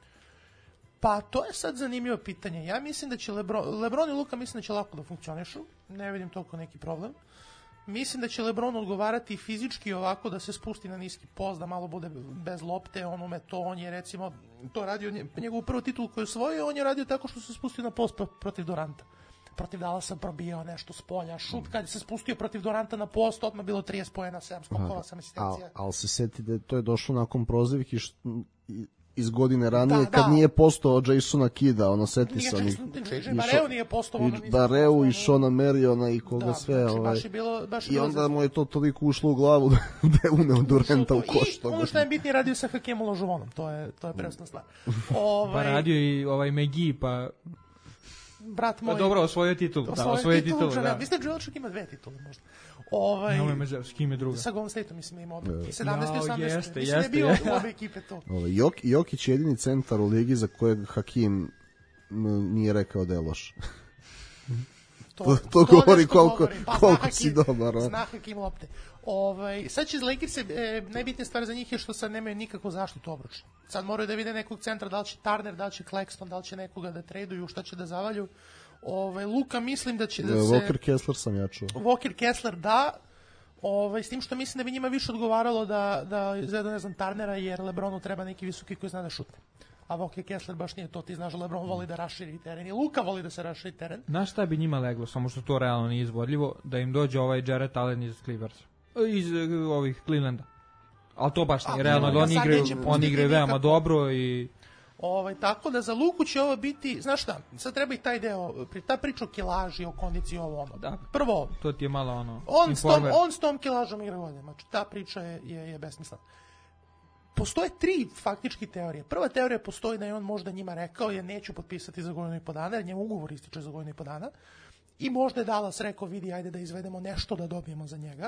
Pa to je sad zanimljivo pitanje. Ja mislim da će Lebron, Lebron i Luka mislim da će lako da funkcionišu. Ne vidim toliko neki problem. Mislim da će Lebron odgovarati fizički ovako da se spusti na niski post, da malo bude bez lopte, on ume to, on je recimo to radio, njegovu prvu titulu koju je osvojio, on je radio tako što se spustio na post protiv Duranta. protiv Dallasa probijao nešto s polja, šut kad se spustio protiv Duranta na post, odmah bilo trideset poena, sedam skokova, sedam asistencija. Ali al se seti da to je došlo nakon prozivki iz godine ranije, da, kad da. nije postao Jasona Kida, ono seti se onih... Bareu nije postao. I Bareu i Shona Mariona i koga da, sve. Znači, ovaj, baš je bilo, baš je I bilo onda za... mu je to toliko ušlo u glavu da je uneo Duranta u koš. I ono što je bitnije radio sa Hakemom Olajuwonom, to je, to je presna stvar. Ovaj... Pa radio i ovaj McGee, pa... Brat moj... Pa dobro, osvojio titulu. Osvojio da, osvojio titulu, titulu, da. Mislim da Joel čak ima dve titule možda. Ovaj, no, me s kim je druga? Sa Golden State-om mislim imao obe. I sedamnaest i osamnaest. Jeste, mislim jeste, da je bio jeste. u obe ekipe to. Ovaj, Jok, Jokić je jedini centar u ligi za kojeg Hakim m, nije rekao da je loš. To, to, to govori nešto koliko, govori. Pa, koliko zna si Hakim, dobar. Zna Hakim lopte. Ovaj, sad će Lakers, e, najbitnija stvar za njih je što sad nemaju nikakvu zaštitu obruča. Sad moraju da vide nekog centra, da li će Turner, da li će Claxton, da li će nekoga da traduju, šta će da zavalju. Ovaj, Luka mislim da će da se... Walker Kessler sam ja čuo. Walker Kessler da, ovaj, s tim što mislim da bi njima više odgovaralo da, da izvedu, ne znam, Turnera, jer LeBronu treba neki visoki koji zna da šutne. A Walker Kessler baš nije to, ti znaš, LeBron voli da raširi teren i Luka voli da se raširi teren. Znaš šta bi njima leglo, samo što to realno nije izvodljivo, da im dođe ovaj Jarrett Allen iz Clippersa, iz uh, ovih Clevelanda. Ali to baš nije A, realno, da sad oni igraju, neće pustiti oni igraju veoma nikako. dobro i... Ovaj, tako da za Luku će ovo biti, znaš šta, sad treba i taj deo, ta priča o kilaži, o kondiciji, ovo ono. Da. Prvo, To ti je malo ono... on s, tom, informer. on s tom kilažom igra godine, znači ta priča je, je, je besmislena. Postoje tri faktički teorije. Prva teorija postoji da je on možda njima rekao, ja neću potpisati za godinu i po dana, jer njemu ugovor ističe za godinu i po dana. I možda je Dallas rekao, vidi, ajde da izvedemo nešto da dobijemo za njega.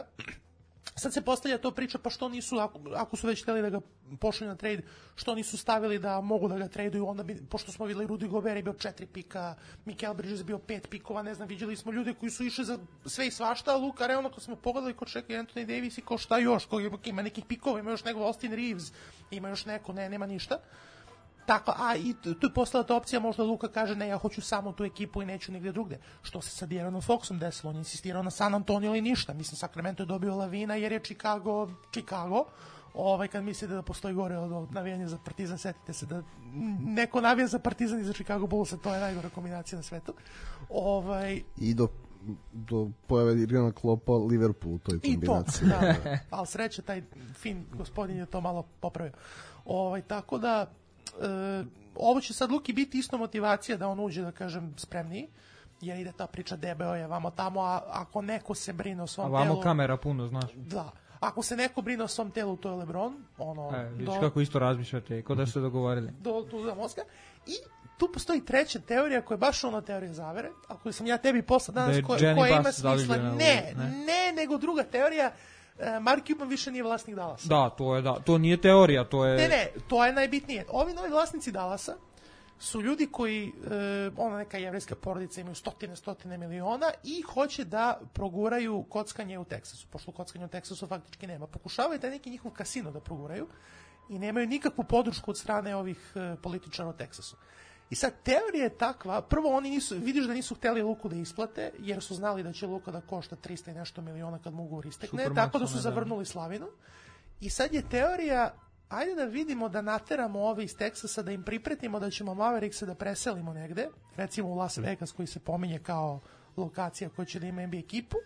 Sad se postavlja to priča, pa što nisu, ako, ako su već hteli da ga pošalju na trade, što nisu stavili da mogu da ga traduju, onda bi, pošto smo videli Rudy Gobert je bio četiri pika, Michael Bridges bio pet pikova, ne znam, vidjeli smo ljude koji su išli za sve i svašta, a Luka, realno kad smo pogledali ko čeka Anthony Davis i ko šta još, ko ima nekih pikova, ima još nekog Austin Reeves, ima još neko, ne, nema ništa. Tako, a i tu je postala ta opcija, možda Luka kaže ne, ja hoću samo tu ekipu i neću nigde drugde. Što se sa De'Aaronom Foxom desilo, on je insistirao na San Antonio ili ništa. Mislim, Sacramento je dobio Lavina jer je Chicago, Chicago. Ovaj, kad mislite da postoji gore od navijanja za Partizan, setite se da neko navija za Partizan i za Chicago Bulls, to je najgora kombinacija na svetu. Ovaj, I do do pojave igrana klopa Liverpool u toj kombinaciji. I to, da, ali sreće, taj fin gospodin je to malo popravio. Ovaj, tako da e, ovo će sad Luki biti isto motivacija da on uđe, da kažem, spremniji, jer ide ta priča debeo je vamo tamo, a ako neko se brine o svom a vamo telu... kamera puno, znaš. Da. Ako se neko brine o svom telu, to je LeBron. Ono, E, vidiš do, kako isto razmišljate, kod da ste dogovorili. Do, do, do mozga. I tu postoji treća teorija koja je baš ona teorija zavere, a koju sam ja tebi poslao danas, Da je koja, Jenny koja ima Buss smisla. zaljubljena u- Ne, ne. ne, nego druga teorija. e, Mark Cuban više nije vlasnik Dallasa. Da, to je da, to nije teorija, to je... Ne, ne, to je najbitnije. Ovi novi vlasnici Dallasa su ljudi koji, e, ona neka jevrejska porodica, imaju stotine, stotine miliona i hoće da proguraju kockanje u Teksasu, pošto kockanje u Teksasu faktički nema. Pokušavaju taj neki njihov kasino da proguraju i nemaju nikakvu podršku od strane ovih e, političara u Teksasu. I sad, teorija je takva, prvo oni nisu, vidiš da nisu hteli Luku da isplate, jer su znali da će Luka da košta trista i nešto miliona kad mu ugovor istekne, Super tako da maksone, su da. zavrnuli Slavinu. I sad je teorija, ajde da vidimo da nateramo ove iz Teksasa, da im pripretimo da ćemo Maverickse da preselimo negde, recimo u Las Vegas koji se pominje kao lokacija koja će da ima N B A ekipu,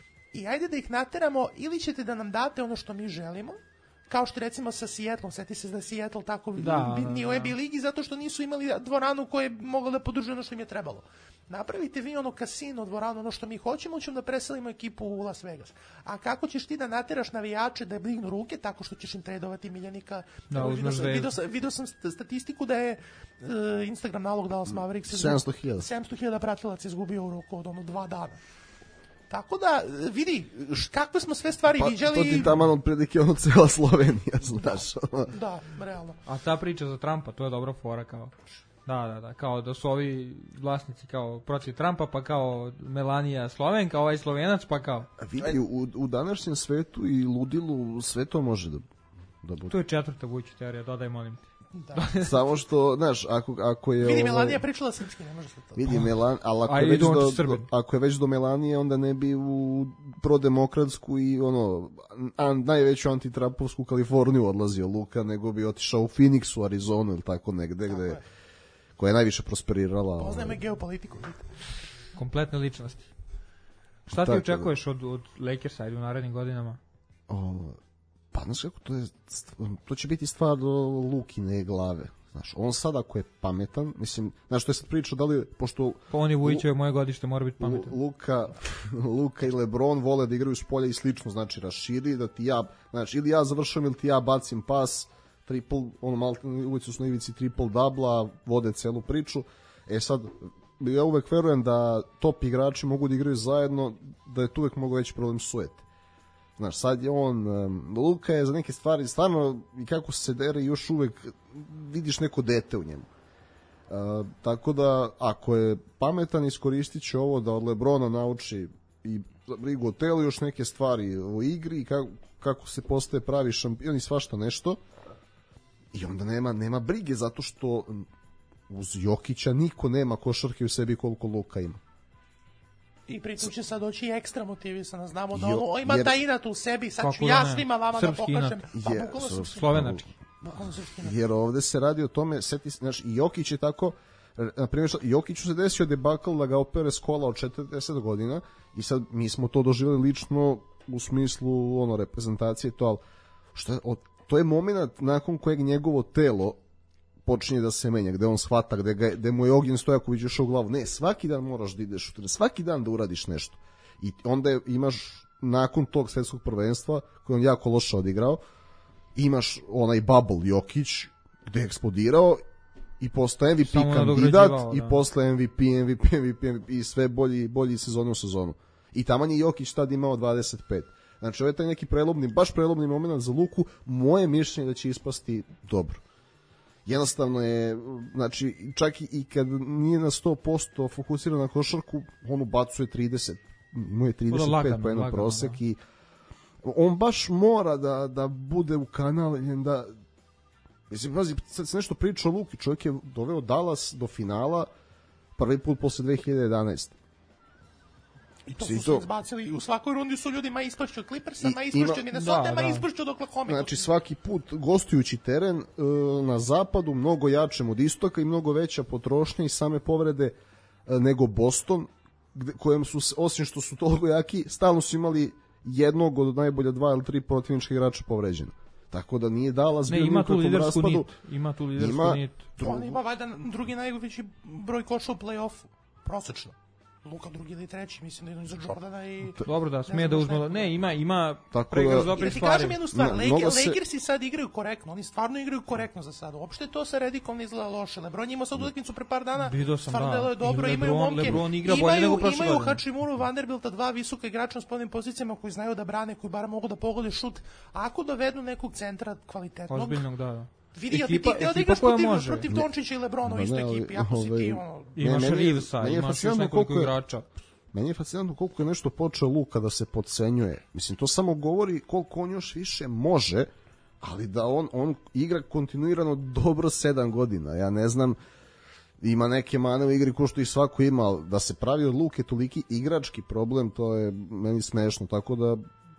i ajde da ih nateramo, ili ćete da nam date ono što mi želimo, kao što recimo sa Seattle, seti se da je Seattle tako Da, bitniji da, u da. N B A ligi zato što nisu imali dvoranu koja je mogla da podrži ono što im je trebalo. Napravite vi ono kasino, dvoranu, ono što mi hoćemo, ćemo da preselimo ekipu u Las Vegas. A kako ćeš ti da nateraš navijače da dignu ruke, tako što ćeš im tradovati miljenika? Da, Evo, uzmeš video, sam, Zvezdu. video, sam, video sam st- statistiku da je e, Instagram nalog Dallas Mavericks sedamsto hiljada. sedamsto hiljada pratilaca izgubio u roku od ono dva dana. Tako da, vidi, š- kakve smo sve stvari Pa, viđali. to ti taman otprilike ono cela Slovenija, znaš. ono. Da, realno. A ta priča za Trumpa, to je dobra fora kao. Da, da, da, kao da su ovi vlasnici kao protiv Trumpa, pa kao Melanija Slovenka, ovaj Slovenac, pa kao. A vidi, u, u današnjem svetu i ludilu sve to može da, da bude. To je četvrta Vučić teorija, dodaj molim te. Da. Samo što, znaš, ako, ako je... Vidi, ovaj, Melanija pričala srpski, ne može se to. Vidi, Melan, ali ako A je, i već on do, će Srbin. do, ako je već do Melanije, onda ne bi u prodemokratsku i ono, a, najveću antitrampovsku Kaliforniju odlazio Luka, nego bi otišao u Phoenix, u Arizonu ili tako negde, Tako gde, je. koja je najviše prosperirala. Poznajemo ovaj. i geopolitiku. Vidite. kompletne ličnosti. Šta ti očekuješ od, od Lakersa u narednim godinama? O, pa znaš kako, to, je, to će biti stvar do Lukine glave. Znaš, on sad ako je pametan, mislim, znaš što je sad pričao, da li, pošto... Pa on je Vujićev, moje godište, mora biti pametan. Luka, Luka i LeBron vole da igraju s polja i slično, znači raširi, da ti ja, znači, ili ja završam ili ti ja bacim pas, triple, ono malo, uvijek su na ivici triple dubla, vode celu priču. E sad, ja uvek verujem da top igrači mogu da igraju zajedno, da je tu uvek mogu veći problem sujete. Znaš, sad je on, um, Luka je za neke stvari, stvarno, i kako se dere, još uvek vidiš neko dete u njemu. Uh, tako da, ako je pametan, iskoristit će ovo da od LeBrona nauči i brigu o telu, još neke stvari o igri, kako, kako se postaje pravi šampion i svašta nešto. I onda nema, nema brige, zato što uz Jokića niko nema košarke u sebi koliko Luka ima. I pritom će sad doći ekstra motivisana, znamo da Jo, ono ima jer, taj inat u sebi, sad ću da ja ne, svima vama da pokažem. Pa, je, bukvalno srpski. Slovenački. Bukvalno srpski inat. Jer ovde se radi o tome, seti, znaš, i Jokić je tako, na primjer, Jokiću se desio debakl da ga opere s kola od četrdeset godina i sad mi smo to doživjeli lično u smislu ono reprezentacije to, ali što je, od, to je moment nakon kojeg njegovo telo počinje da se menja, gde on shvata, gde, ga, gde mu je Ognjen Stojaković išao u glavu. Ne, svaki dan moraš da ideš, svaki dan da uradiš nešto. I onda je, imaš nakon tog svetskog prvenstva, koji on jako loše odigrao, imaš onaj bubble Jokić, gde je eksplodirao i postao M V P Samo kandidat i da. posle M V P, M V P, M V P, M V P i sve bolji, bolji sezonu u sezonu. I taman je Jokić tad imao dvadeset pet. Znači, ovo je taj neki prelomni, baš prelomni moment za Luku. Moje mišljenje da će ispasti dobro. Jednostavno je, znači, čak i kad nije na sto posto fokusiran na košarku, on ubacuje trideset, imao je trideset pet poena prosek da. I on baš mora da, da bude u kanal, da, mislim, pazi, sad se nešto priča o Luki, čovjek je doveo Dallas do finala prvi put posle dve hiljade jedanaeste. I to su se izbacili, u svakoj rundi su ljudima ispašću od Clippersa, ma ispašću od Minnesota, da, ma da. ispašću od Oklahoma. Znači svaki put gostujući teren e, na zapadu, mnogo jačem od istoka i mnogo veća potrošnja i same povrede e, nego Boston, gde, kojem su, osim što su toliko jaki, stalno su imali jednog od najbolja dva ili tri protivnička igrača povređena. Tako da nije Dallas bio ima tu lidersku raspadu. nit. Ima tu lidersku ima, nit. On ima valjda drugi najveći broj koša u play-offu, prosečno. Luka drugi ili treći, mislim da je iza Jordana i... Dobro da, smije da uzme... Ne, ima, ima pregrad dobrih jer ti stvari. kažem jednu stvar, Ne, Lakers, se... Lakersi sad igraju korektno, oni stvarno igraju korektno za sad. Uopšte to sa Redikom ne izgleda loše. LeBron ima sad utakmicu pre par dana, stvarno delo je dobro, I imaju Lebron, momke, Lebron igra bolje nego prošle imaju godine. Hachimuru, Vanderbilta, dva visoka igrača na spodnim pozicijama koji znaju da brane, koji bar mogu da pogode šut. Ako dovedu nekog centra kvalitetnog, ozbiljnog, da. vidi, ekipa, ti, ti odigraš protiv, protiv Dončića i Lebrona u istoj ekipi, ako si ti ono... Imaš Reevesa, imaš još nekoliko igrača. Meni je fascinantno koliko je nešto počeo Luka da se podcenjuje. Mislim, to samo govori koliko on još više može, ali da on, on igra kontinuirano dobro sedam godina. Ja ne znam, ima neke mane u igri ko što i svako ima, ali da se pravi od Luke toliki igrački problem, to je meni smešno, tako da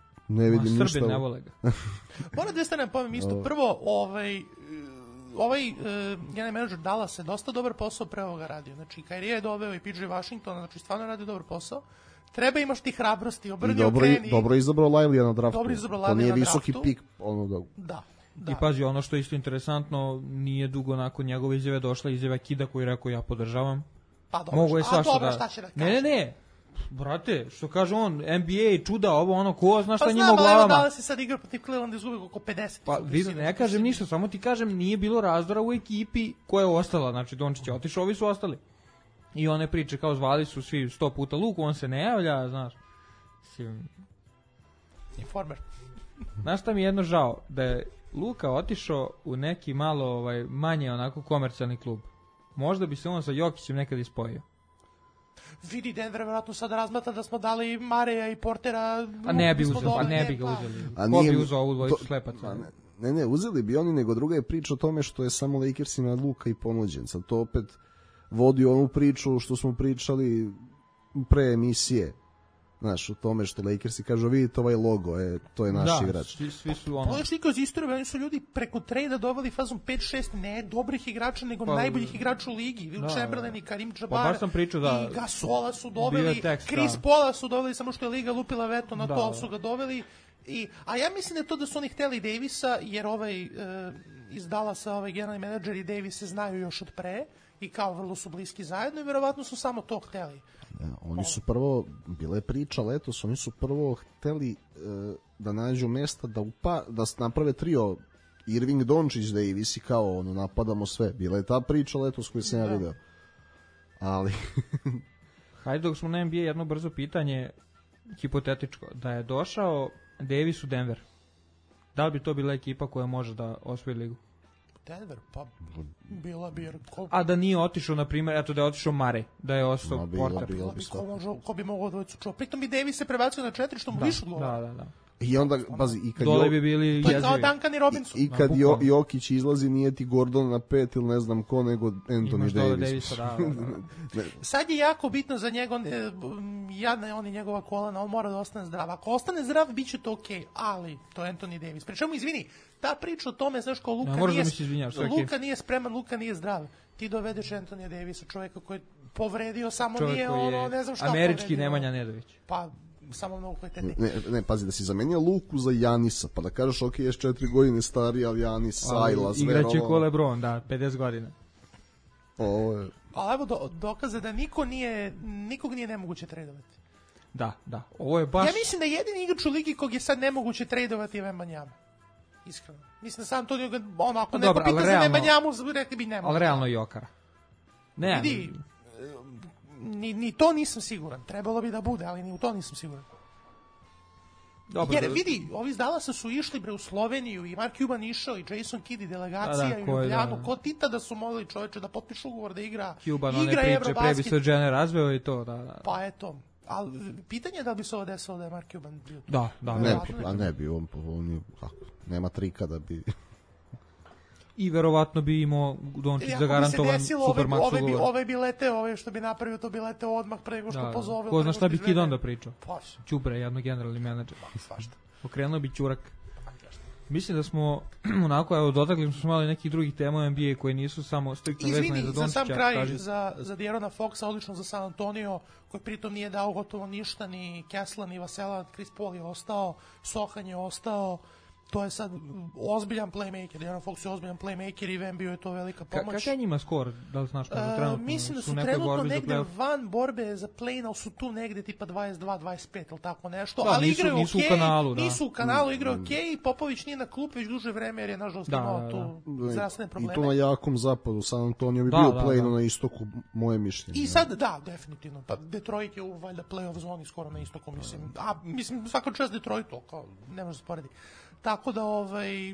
ne vidim Ma, ništa. Srbi ne vole ga. Moram da stanem povem isto. Prvo, ovaj... ovaj uh, generalni menadžer Dallas je dosta dobar posao pre ovoga radio. Znači, Kyrie je doveo i P J Washington, znači stvarno radi dobar posao. Treba imaš ti hrabrosti, obrni dobro, okreni. Dobro izabrao Lively na draftu. Dobro izabrao Lively na draftu. To nije visoki draftu. pik. Ono da... Da. Da. I pazi, ono što je isto interesantno, nije dugo nakon njegove izjave došla izjava Kida koji je rekao ja podržavam. Pa dobro, Mogu je a dobro, da... šta će da kaže? Ne, ne, ne. Brate, što kaže on, N B A, čuda, ovo ono, ko zna šta pa njima u znam, glavama. Pa znam, ali si sad igra protiv Cleveland izgubio oko pedeset. Pa vidim, ne kažem ništa, samo ti kažem, nije bilo razdora u ekipi koja je ostala, znači Dončić je otišao, ovi su ostali. I one priče kao zvali su svi sto puta Luku, on se ne javlja, znaš. Sim... Informer. Znaš šta mi je jedno žao, da je Luka otišao u neki malo ovaj, manje onako komercijalni klub. Možda bi se on sa Jokićem nekad ispojio. Vidi, Denver verovatno sad razmatra da smo dali Mareja i Portera. A ne bi uzeli, uzeli, pa ne bi ga uzeli. A Ko nije, bi uzao ovu dvojicu to, slepaca? Ne, ne, ne, uzeli bi oni, nego druga je priča o tome što je samo Lakersima Luka i ponuđen. Sad to opet vodi onu priču što smo pričali pre emisije. Znaš, u tome što Lakersi kažu, vidite ovaj logo, e, to je naš da, igrač. Svi, svi su ono... Pogledaš ti kroz istoriju, oni su ljudi preko trejda doveli fazom pet šest ne dobrih igrača, nego pa, najboljih igrača u ligi. Will da, Chamberlain i Karim Jabbar pa pričao, da, i Gasola su doveli, tekst, Chris da. Paula su doveli, samo što je liga lupila veto na da, to, ali su ga doveli. I, a ja mislim da je to da su oni hteli Davisa, jer ovaj e, iz Dallasa, ovaj generalni menadžer i Davis se znaju još od pre i kao vrlo su bliski zajedno i verovatno su samo to hteli. Ja, oni su prvo, bila je priča letos, oni su prvo hteli e, da nađu mesta da, upa, da naprave trio Irving, Dončić, Davis i kao ono, napadamo sve. Bila je ta priča letos koju sam ja video. Ali... Hajde dok smo na N B A jedno brzo pitanje, hipotetičko. Da je došao Davis u Denver, da li bi to bila ekipa koja može da osvoji ligu? Denver, pa bila bi jer... Ko... A da nije otišao, na primjer, eto da je otišao Mare, da je ostao Ma, bila, Porter. bila bi ko, može, ko bi mogao dvojicu čuo. Pritom bi Davis se prebacio na četiri, što mu da, više odgovara. Da, da, da. I onda, pazi, i kad dole jo... bi bili pa jezivi. kao Duncan i Robinson. I, i kad jo, Jokić izlazi, nije ti Gordon na pet ili ne znam ko, nego Anthony Imaš Davis. Davisa, da, da, da. Sad je jako bitno za njega, on, jadna on i njegova kolana, on mora da ostane zdrav. Ako ostane zdrav, bit će to okej, okay, ali to je Anthony Davis. Pričemu, izvini, ta priča o tome, znaš, kao Luka, ja, nije, da Luka nije spreman, Luka nije zdrav. Ti dovedeš Anthony Davisa, čovjeka koji je povredio, samo čovjek nije ono, ne znam šta američki povredio. Nemanja Nedović. Pa, samo mnogo kvalitetniji. Ne, ne, pazi, da si zamenio Luku za Janisa, pa da kažeš, ok, ješ četiri godine stari, ali Janis, Sajla, sve ovo. Igraće ko LeBron, da, pedeset godina. Ovo je... Ali evo do, dokaze da niko nije, nikog nije nemoguće tradovati. Da, da, ovo je baš... Ja mislim da jedini igrač u ligi kog je sad nemoguće tradovati je Wembanyama. Iskreno. Mislim da sam to ono, ako pa neko pita za Wembanyamu, rekli bi nemoguće. Ali realno i Jokara. Ne, Vidi, ni, ni to nisam siguran. Trebalo bi da bude, ali ni u to nisam siguran. Dobro, jer vidi, ovi iz Dallasa su išli bre u Sloveniju i Mark Cuban išao i Jason Kidd i delegacija da, da, i Ljubljanu. Da. Ko Tita da su molili čoveče da potpišu ugovor da igra Cuban, igra one priče, pre bi se žene razveo i to. Da, da. Pa eto, ali pitanje je da bi se ovo desilo da je Mark Cuban bio tu. Da, da. Ne, a ne bi, on, on kako, nema trika da bi... I verovatno bi imao Dončić zagarantovan Supermax ove bi, ugovor. Ove bi leteo, ove što bi napravio, to bi leteo odmah pre nego što da, pozove. Ko zna šta bi Kid onda pričao? Pa, Ćubre, jedno generalni menadžer. Pa, svašta. Okrenuo bi Ćurak. Mislim da smo onako, evo, dotakli smo malo nekih drugih tema u N B A koji nisu samo striktno vezani za Dončića. Izvini, za sam kraj, kaži. za, za De'Aarona Foxa, odlično za San Antonio, koji pritom nije dao gotovo ništa, ni Kessla, ni Vasela, Chris Paul je ostao, Sohan je ostao, to je sad ozbiljan playmaker, De'Aaron Fox je ozbiljan playmaker i Wembiju je to velika pomoć. Ka, kakav je njima skor? Da li znaš kada trenutno? Uh, mislim da su, su trenutno negde van borbe za play-in, ali su tu negde tipa dvadeset dva dvadeset pet ili tako nešto. Da, ali nisu, igraju nisu okay, u kanalu. Da. Nisu u kanalu, igraju okej, okay, Popović nije na klupi već duže vreme jer je nažalost da, imao da, tu da. zdravstvene probleme. I to na jakom zapadu, San Antonio bi da, bio da, play-in da. na istoku, moje mišljenje. I sad, da, definitivno. Pa Detroit je u valjda play-off zoni skoro na istoku, mislim. A, mislim, svaka čast Detroitu, kao, ne može se sporediti. Tako da, ovaj,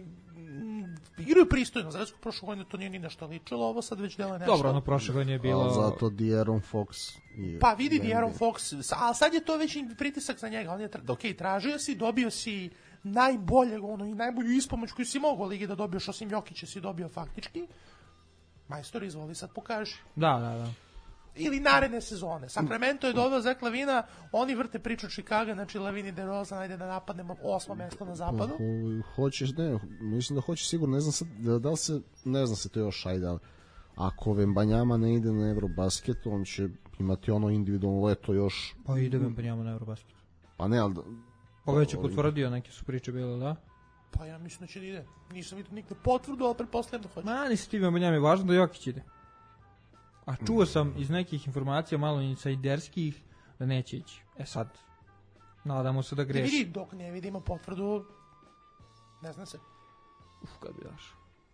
igraju pristojno, za razliku prošle godine to nije ni nešto ličilo, ovo sad već delo nešto. Dobro, ono prošle godine je bilo... A zato De'Aaron Fox je... Pa vidi De'Aaron Fox, ali sad je to već pritisak za njega, on je, tra... ok, tražio si, dobio si najboljeg, ono, i najbolju ispomoć koju si mogao ligi da dobiješ, osim Jokića si dobio faktički. Majstor, izvoli, sad pokaži. Da, da, da. Ili naredne sezone. Sacramento je doveo Zach Lavina, oni vrte priču Chicago, znači Lavin i DeRozan, ajde da napadnemo osmo mesto na zapadu. Ho, hoćeš, ne, mislim da hoće sigurno, ne znam sad, da, da li se, ne znam se to još, ajde, ali ako Wembanyama ne ide na Eurobasket, on će imati ono individualno leto još... Pa ide Wembanyama na Eurobasket. Pa ne, ali... Ovo već je potvrdio, neke su priče bile, da? Pa ja mislim da će da ide. Nisam vidio nikde potvrdu, ali pretpostavljam da hoće. Ma, nisi ti Wembanyama, je važno da Jokić ide. A čuo sam iz nekih informacija malo insajderskih da neće ići. E sad, nadamo se da greši. Ne vidi, dok ne vidimo potvrdu, ne zna se. Uf, kad bi daš.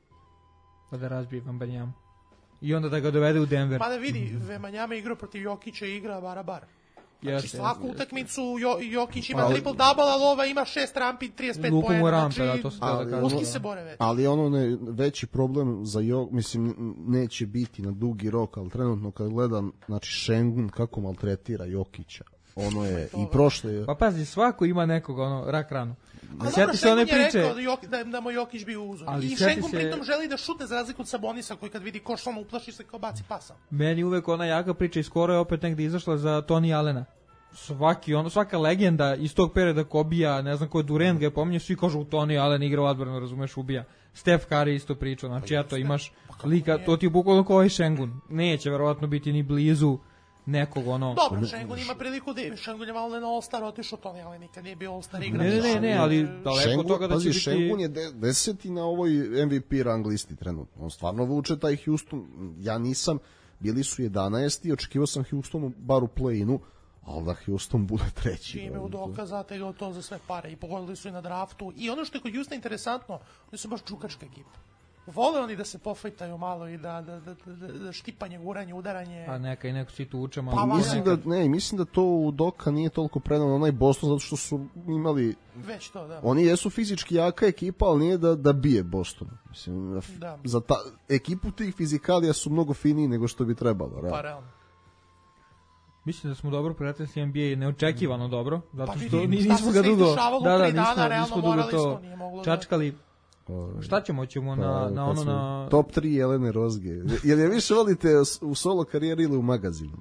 Pa da razbije Wembanyama. I onda da ga dovede u Denver. Pa da vidi, Wembanyama igra protiv Jokića i igra bara bar. Znači yes, svaku yes, utakmicu jo, Jokić ima ali, triple double, a Lova ima šest rampi, trideset pet poena. Rampe, znači, da, to se ali, da uški se bore već. Ali ono ne, veći problem za Jok, mislim, neće biti na dugi rok, ali trenutno kad gledam, znači Šengun kako maltretira Jokića. Ono je i prošle... Pa pazi, svako ima nekog, ono, rak ranu. A dobro, Šengun je rekao da, Jok, da, da mu Jokić bio uzor. Ali i Šengun se... pritom želi da šutne za razliku od Sabonisa koji kad vidi koš samo uplaši se kao baci pasa. Meni uvek ona jaka priča i skoro je opet negde izašla za Tony Allena. svaki, ono, svaka legenda iz tog perioda ko obija, ne znam ko je Durant ga je pominjao, svi kažu Tony Allen igra u odbranu, razumeš, ubija. Steph Curry isto pričao, znači ja to imaš lika, to ti je bukvalno kao ovaj Šengun. Neće verovatno biti ni blizu nekog ono... Dobro, Šengun ima priliku da Šengun je malo na All-Star otišao, Tony Allen nikad nije bio All-Star igrač. Ne, ne, ne, ali daleko Šengun, toga da će pazi, biti... Šengun je de, deseti na ovoj M V P rang listi trenutno. On stvarno vuče taj Houston. Ja nisam, bili su jedanaesti, očekivao sam Houstonu bar u play-inu, ali da Houston bude treći. Čime u dokaza, tegao to za sve pare i pogodili su i na draftu. I ono što je kod Houstona interesantno, oni su baš čukačka ekipa. Vole oni da se pofajtaju malo i da, da, da, da, da štipanje, guranje, udaranje. A neka i neko si tu uče malo. Pa, mislim da, ne, mislim da to u Doka nije toliko predano onaj Boston, zato što su imali... Već to, da. Oni jesu fizički jaka ekipa, ali nije da, da bije Boston. Mislim, da. Da. Za ta, ekipu tih fizikalija su mnogo finiji nego što bi trebalo. Realno. Pa realno. Mislim da smo dobro pretresli N B A, neočekivano dobro, zato Pa što vidim, nismo šta se ga sve dugo, izdešavalo u da, da, tri dana, nismo, realno nismo dugo morali to smo, nije moglo da- čačkali. Šta ćemo, ćemo na, Pa, na kad ono smo- na... Top tri Jelene Rozge. Jel je više volite u solo karijeri ili u magazinu?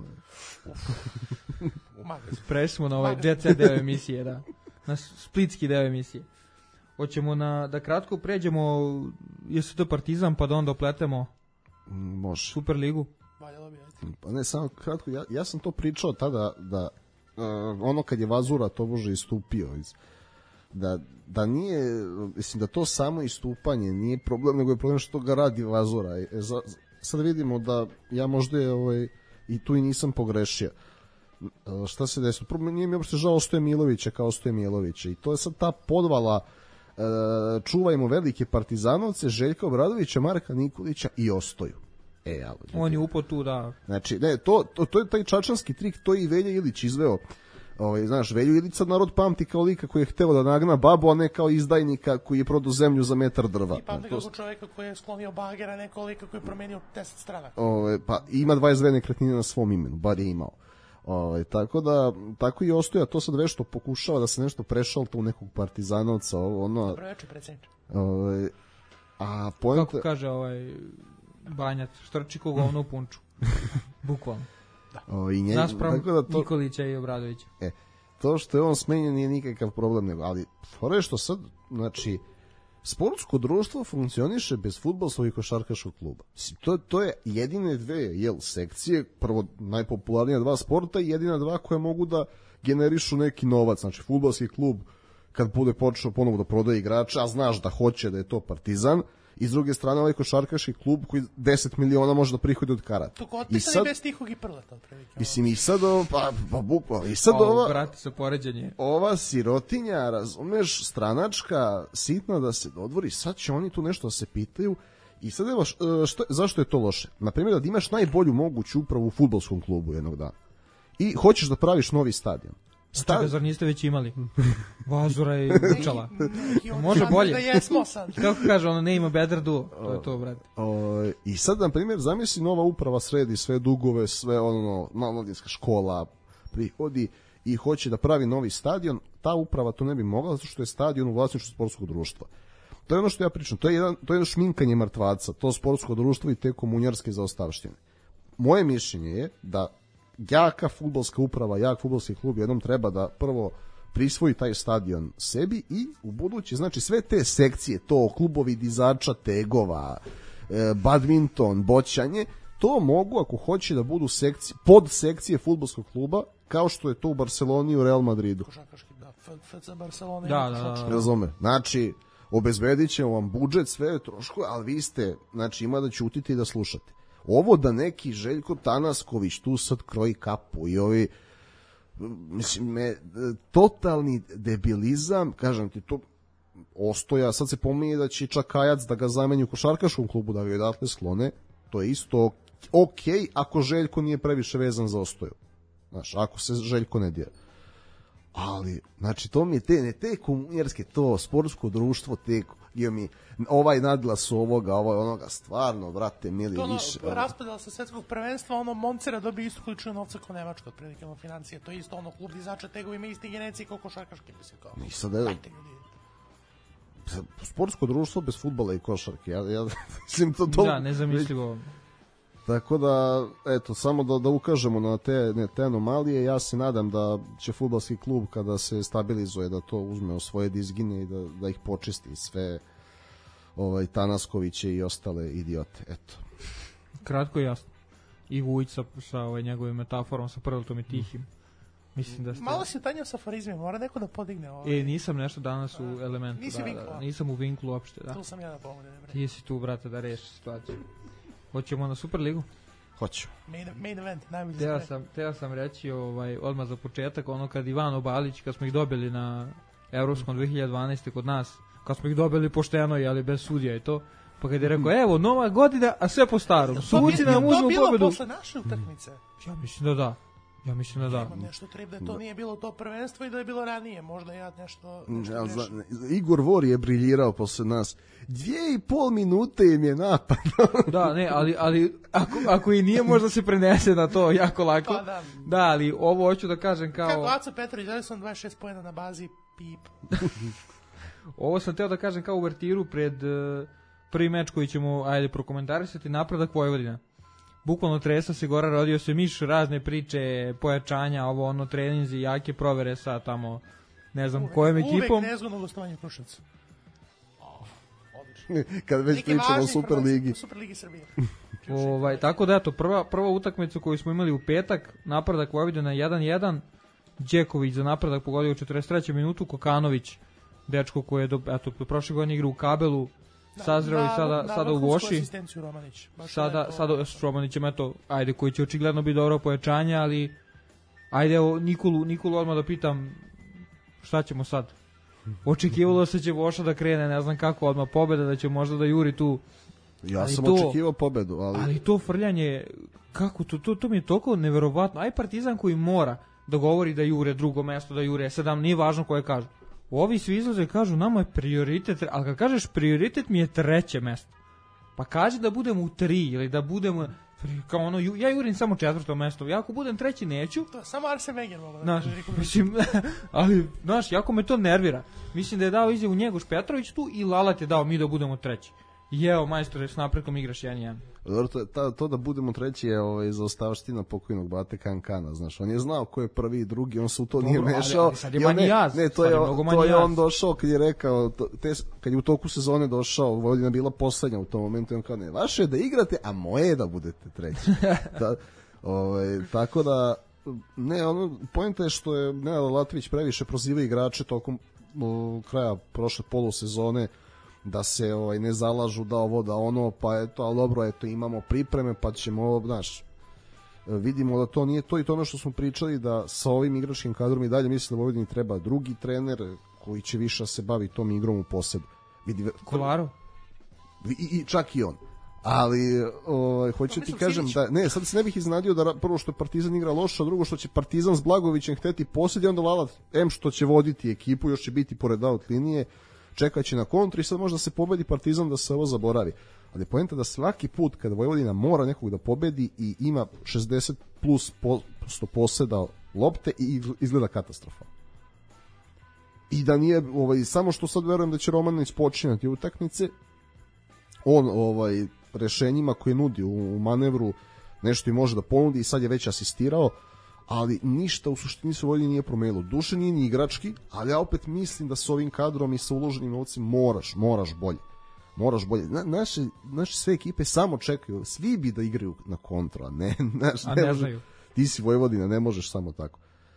U magazinu. Prešli smo na ovaj Magazin. Jet Set deo emisije, da. Na splitski deo emisije. Hoćemo na, da kratko pređemo J S T Partizan, pa da onda opletemo Mm, Može. Superligu. Valjalo bi, ajde. Pa ne, samo kratko, ja, ja sam to pričao tada da uh, ono kad je Vazura to može istupio iz, da, da nije, mislim da to samo istupanje nije problem, nego je problem što ga radi Vazura. E, za, sad vidimo da ja možda je ovaj, i tu i nisam pogrešio. Uh, šta se desilo? Prvo, nije mi uopšte žao Stoje Milovića kao Stoje Milovića i to je sad ta podvala uh, čuvajmo velike partizanovce Željka Obradovića, Marka Nikolića i Ostoju. E, ja, On je upo tu, da. Znači, ne, to, to, to je taj čačanski trik, to je i Velja Ilić izveo. Ovaj, znaš, Velju Ilić sad narod pamti kao lika koji je hteo da nagna babu, a ne kao izdajnika koji je prodao zemlju za metar drva. I pamti To- kako čoveka koji je sklonio bagera, neko lika koji je promenio deset strana. Ovaj, pa ima dvadeset dve nekretnine na svom imenu, bar je imao. Ovaj, tako da, tako i Ostoja, to sad vešto pokušava da se nešto prešalta u nekog partizanovca, ovo, ono, Dobro večer, predsjedniče. ovaj, a poenta... Kako kaže ovaj Banjac, štrči ko govno u punču. Bukvalno. ovaj, i nje, Naspram tako da to, Nikolića i Obradovića. E, to što je on smenjen nije nikakav problem, nego, ali fora je što sad, znači, sportsko društvo funkcioniše bez fudbalskog i košarkaškog kluba. Mislim, To, to je jedine dve jel, sekcije, prvo najpopularnija dva sporta i jedina dva koje mogu da generišu neki novac. Znači, fudbalski klub kad bude počeo ponovo da prodaje igrača, a znaš da hoće da je to Partizan, i s druge strane ovaj košarkaški klub koji deset miliona može da prihodi od karata. To I otpisani sad, bez tihog i prleta, otprilike. mislim, i sad ovo, pa, pa bukvalno, i sad O, ova... brate, sa poređenje. ova sirotinja, razumeš, stranačka, sitna da se dodvori, sad će oni tu nešto da se pitaju i sad evo, š- što, zašto je to loše? Naprimjer, da imaš najbolju moguću upravu u fudbalskom klubu jednog dana i hoćeš da praviš novi stadion. Čekaj, zar niste već imali? Vazura i Učala. Može bolje. Da jesmo sad. Kako kaže, ono ne ima better duo. To je to, brate. O, I sad, na primjer, zamisli nova uprava sredi sve dugove, sve ono, mladinska škola prihodi i hoće da pravi novi stadion, ta uprava to ne bi mogla zato što je stadion u vlasništvu sportskog društva. To je ono što ja pričam, to je, jedan, to je jedno šminkanje mrtvaca, to sportsko društvo i te komunjarske zaostavštine. Moje mišljenje je da jaka fudbalska uprava, jak fudbalski klub jednom treba da prvo prisvoji taj stadion sebi i u buduće, znači sve te sekcije, to klubovi dizača, tegova, e, badminton, boćanje, to mogu ako hoće da budu sekcije, pod sekcije fudbalskog kluba, kao što je to u Barceloni i u Real Madridu. Košarkaški, da. F C Barcelona. Da, ima da, da. košarkaški. Razume? Znači, obezbedit će vam budžet, sve troškove, ali vi ste, znači, ima da ćutite i da slušate. Ovo da neki Željko Tanasković tu sad kroji kapu i ovi, mislim, me, totalni debilizam, kažem ti, to Ostoja, sad se pominje da će Čakajac da ga zameni u košarkaškom klubu, da ga odatle sklone, to je isto ok, ako Željko nije previše vezan za Ostoju. Znaš, ako se Željko ne dira. Ali, znači, to mi je te, ne te komunjarske, to sportsko društvo, te, gdje mi ovaj nadglas ovoga, ovaj onoga, stvarno, brate, mili To ono, više. raspadala se svetskog prvenstva, ono Moncera dobije istu količinu novca kao Nemačka, otprilike, ono financije, to je isto, ono klub dizača tegovi ima isti geneci kao košarkaški, mislim, kao. I sad, evo, Dajte, ljudi. sportsko društvo bez fudbala i košarke, ja, ja mislim, to, to Da, nezamislivo. Tako da, eto, samo da, da ukažemo na te, ne, te anomalije. Ja se nadam da će fudbalski klub kada se stabilizuje da to uzme u svoje dizgine i da, da ih počisti sve ovaj, Tanaskoviće i ostale idiote. Eto. Kratko i jasno. I Vujić sa, sa ovaj, njegovim metaforom, sa Prletom i Tihim. Mislim da ste... Malo si tanjao sa aforizmima, mora neko da podigne ovaj. E, nisam nešto danas u elementu. Nisi da, vinklu, da, nisam u vinklu uopšte, da. Tu sam ja da pomogne. Ti si tu, brate, da reši situaciju. Hoćemo na Superligu? Hoću. Main, main event, najbolji Teo za sam, teo sam reći ovaj, odmah za početak, ono kad Ivano Balić, kad smo ih dobili na Evropskom dve hiljade dvanaeste kod nas, kad smo ih dobili pošteno, ali bez sudija i to, pa kad je rekao, evo, nova godina, a sve po starom. Suci nam uzmu pobedu. To bilo posle naše utakmice? Ja mislim da da. Ja mislim da da. Imam nešto trip da to nije bilo to prvenstvo i da je bilo ranije. Možda ja nešto... nešto ja, za, Igor Vor je briljirao posle nas. Dvije i pol minute im je napad. Da, ne, ali, ali ako, ako i nije, možda se prenese na to jako lako. Pa da. Da, ali ovo hoću da kažem kao... Kako Aco Petrović, dali sam dvadeset šest poena na bazi, pip. Ovo sam teo da kažem kao uvertiru pred uh, prvi meč koji ćemo, ajde, prokomentarisati, napredak Vojvodina. Bukvalno tresa se gora, rodio se miš, razne priče, pojačanja, ovo ono, treninzi, jake provere sa tamo, ne znam uvek, kojom ekipom. Uvek nezgodno gostovanje u Kruševcu. Oh, odlično. Kad već Neki pričamo o Superligi. Superligi Srbije. ovaj, tako da, eto, prva, prva utakmica koju smo imali u petak, napredak Vojvodina jedan jedan, Đeković za napredak pogodio u četrdeset trećoj minutu, Kokanović, dečko koji je do, eto, do prošle godine igra u Kabelu, sazreo i sada, na, sada u Voši. Sada, to... sada s Romanićem, eto, ajde, koji će očigledno biti dobro pojačanje, ali ajde, evo, Nikolu, Nikolu odmah da pitam šta ćemo sad. Očekivalo se će Voša da krene, ne znam kako, odmah pobeda, da će možda da juri tu. Ja ali sam to, očekivao pobedu, ali... Ali to frljanje, kako, to, to, to mi je toliko neverovatno. Aj Partizan koji mora da govori da jure drugo mesto, da jure sedam, nije važno koje kažu. Ovi svi izlaze i kažu, nama je prioritet, ali kad kažeš prioritet mi je treće mesto. Pa kaži da budemo u tri ili da budemo, kao ono, ja jurim samo četvrto mesto, ja ako budem treći neću. To, samo Arsen Wenger mogu da naš, mislim, ali, znaš, jako me to nervira. Mislim da je dao izjavu Njegoš Petrović tu i Lalat je dao mi da budemo treći. I evo, majstore, s napretkom igraš jedan jedan. Dobro, to, to, to da budemo treći je ovaj, zaostavština pokojnog Bate Kankana, znaš, on je znao ko je prvi i drugi, on se u to Dobro, nije mešao. Ali, ali sad je manji jaz. Ne, to je, to je on došao kad je rekao, to, te, kad je u toku sezone došao, Vojvodina bila poslednja u tom momentu, on kao ne, vaše je da igrate, a moje je da budete treći. da, ovaj, tako da, ne, ono, poenta je što je Nenad Latvić previše proziva igrače tokom o, kraja prošle polusezone, da se ovaj ne zalažu da ovo da ono, pa eto, al dobro, eto imamo pripreme, pa ćemo, znaš, vidimo da to nije to i to ono što smo pričali, da sa ovim igračkim kadrom i dalje mislim da Vojvodini treba drugi trener koji će više se bavi tom igrom u posedu. Vidi, Kolarov? I, i čak i on. Ali ovaj hoću ti kažem da ne, sad se ne bih iznenadio da prvo što je Partizan igra loše, a drugo što će Partizan s Blagovićem hteti posjedi, onda Lalat em što će voditi ekipu, još će biti pored out linije, čekaće na kontru i sad možda se pobedi Partizan da se ovo zaboravi. Ali poenta da svaki put kada Vojvodina mora nekog da pobedi i ima šezdeset plus posto poseda lopte i izgleda katastrofa. I da nije, ovaj, samo što sad verujem da će Romanić počinjati utakmice, on ovaj rešenjima koje nudi u manevru nešto i može da ponudi i sad je već asistirao, ali ništa u suštini se Vojvodini nije promenilo. Duše nije ni igrački, ali ja opet mislim da s ovim kadrom i sa uloženim novcem moraš, moraš bolje. Moraš bolje. Na, naše, naše sve ekipe samo čekaju, svi bi da igraju na kontra, ne, naš, a ne, ne može, znaju. Ti si Vojvodina, ne možeš samo tako.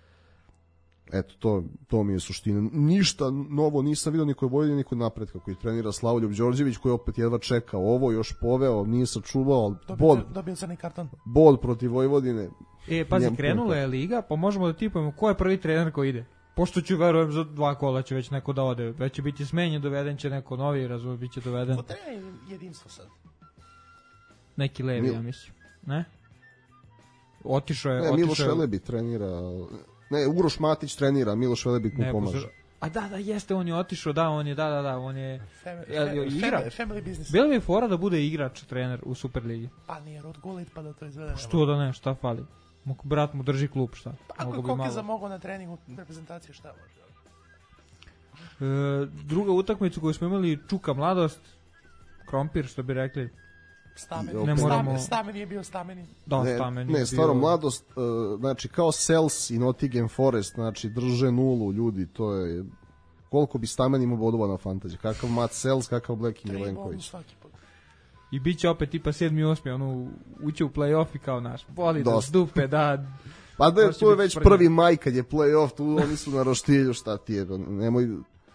Eto, to, to mi je suština. Ništa novo nisam vidio niko Vojvodina, niko napred kako ih trenira Slavoljub Đorđević, koji opet jedva čeka ovo, još poveo, nije sačuvao. Dobio, dobio crni karton. Bod protiv Vojvodine. E, pazi, krenula je liga, pa možemo da tipujemo ko je prvi trener koji ide. Pošto ću, verujem, za dva kola će već neko da ode. Već će biti smenjen, doveden će neko novi, razumije, bit će doveden. Ko trener jedinstvo sad? Neki levi, Mil... ja mislim. Ne? Otišao je... Ne, otišao Miloš Velebi trenira... Ne, Uroš Matić trenira, Miloš Velebit mu pomaže. Pozor... A da, da, jeste, on je otišao, da, on je, da, da, da, on je... Family, ja, ja, igra. Family business. Bilo bi fora da bude igrač, trener u Superligi. Pa nije Rod Gullit, pa da to izvede. Što da ne, šta fali? Brat mu drži klub, šta? Pa ako je Kokeza mogao na treningu reprezentacije, šta može? E, druga utakmica koju smo imali, Čuka mladost, krompir, što bi rekli. Stamen, ne moramo... Stamen je bio stameni. Da, ne, Stamen ne je stvarno, bio... mladost, uh, znači, kao Sels i Nottingham Forest, znači, drže nulu ljudi, to je... Koliko bi Stamen imao bodova na fantasy? Kakav Matt Sels, kakav Bleki Milenković. I bit će opet tipa sedmi, osmi, ono, uće u play-off i kao naš. Boli da dupe, da... Pa da, to je već prvi maj kad je play-off, tu oni su na roštilju, šta ti je, nemoj...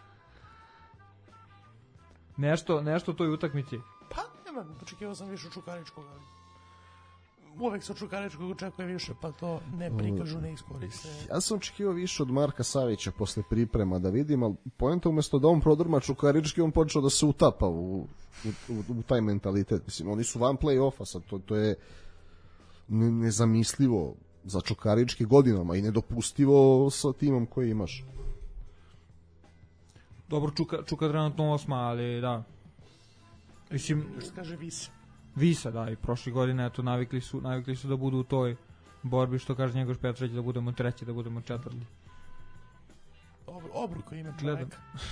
Nešto, nešto toj utakmici. Pa, nema, očekivao sam više Čukaričkog, ali... Uvek se od Čukaričkog očekuje više, pa to ne prikažu, ne iskoriste. Ja sam očekivao više od Marka Savića posle priprema da vidim, ali poenta umesto da on prodrma Čukarički, on počeo da se utapa u, u, u, u taj mentalitet. Mislim, oni su van play-offa, sad to, to je ne, nezamislivo za Čukarički godinama i nedopustivo sa timom koji imaš. Dobro, Čuka, Čuka trenutno osma, ali da. Mislim, što kaže Visa. Visa, da, i prošle godine, eto, navikli su, navikli su da budu u toj borbi, što kaže Njegoš Petrović, da budemo treći, da budemo četvrti. Obru, obruko ime čoveka.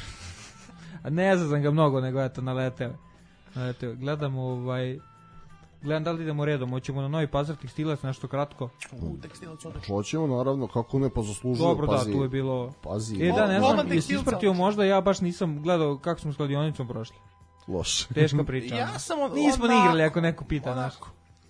A ne znam ga mnogo, nego eto, naleteo. naleteo. Gledam, ovaj, gledam da li idemo redom, hoćemo na Novi Pazar Tekstilac, nešto kratko. U, Tekstilac odlično. Hoćemo, naravno, kako ne, pa zaslužuju. Dobro, pazi, da, tu je bilo... Pazi. E, da, ne znam, Moment jesi ispratio možda, ja baš nisam gledao kako smo s kladionicom prošli. Loše. Teška priča. Ja sam on, Nismo ni igrali ako neko pita onako. naš.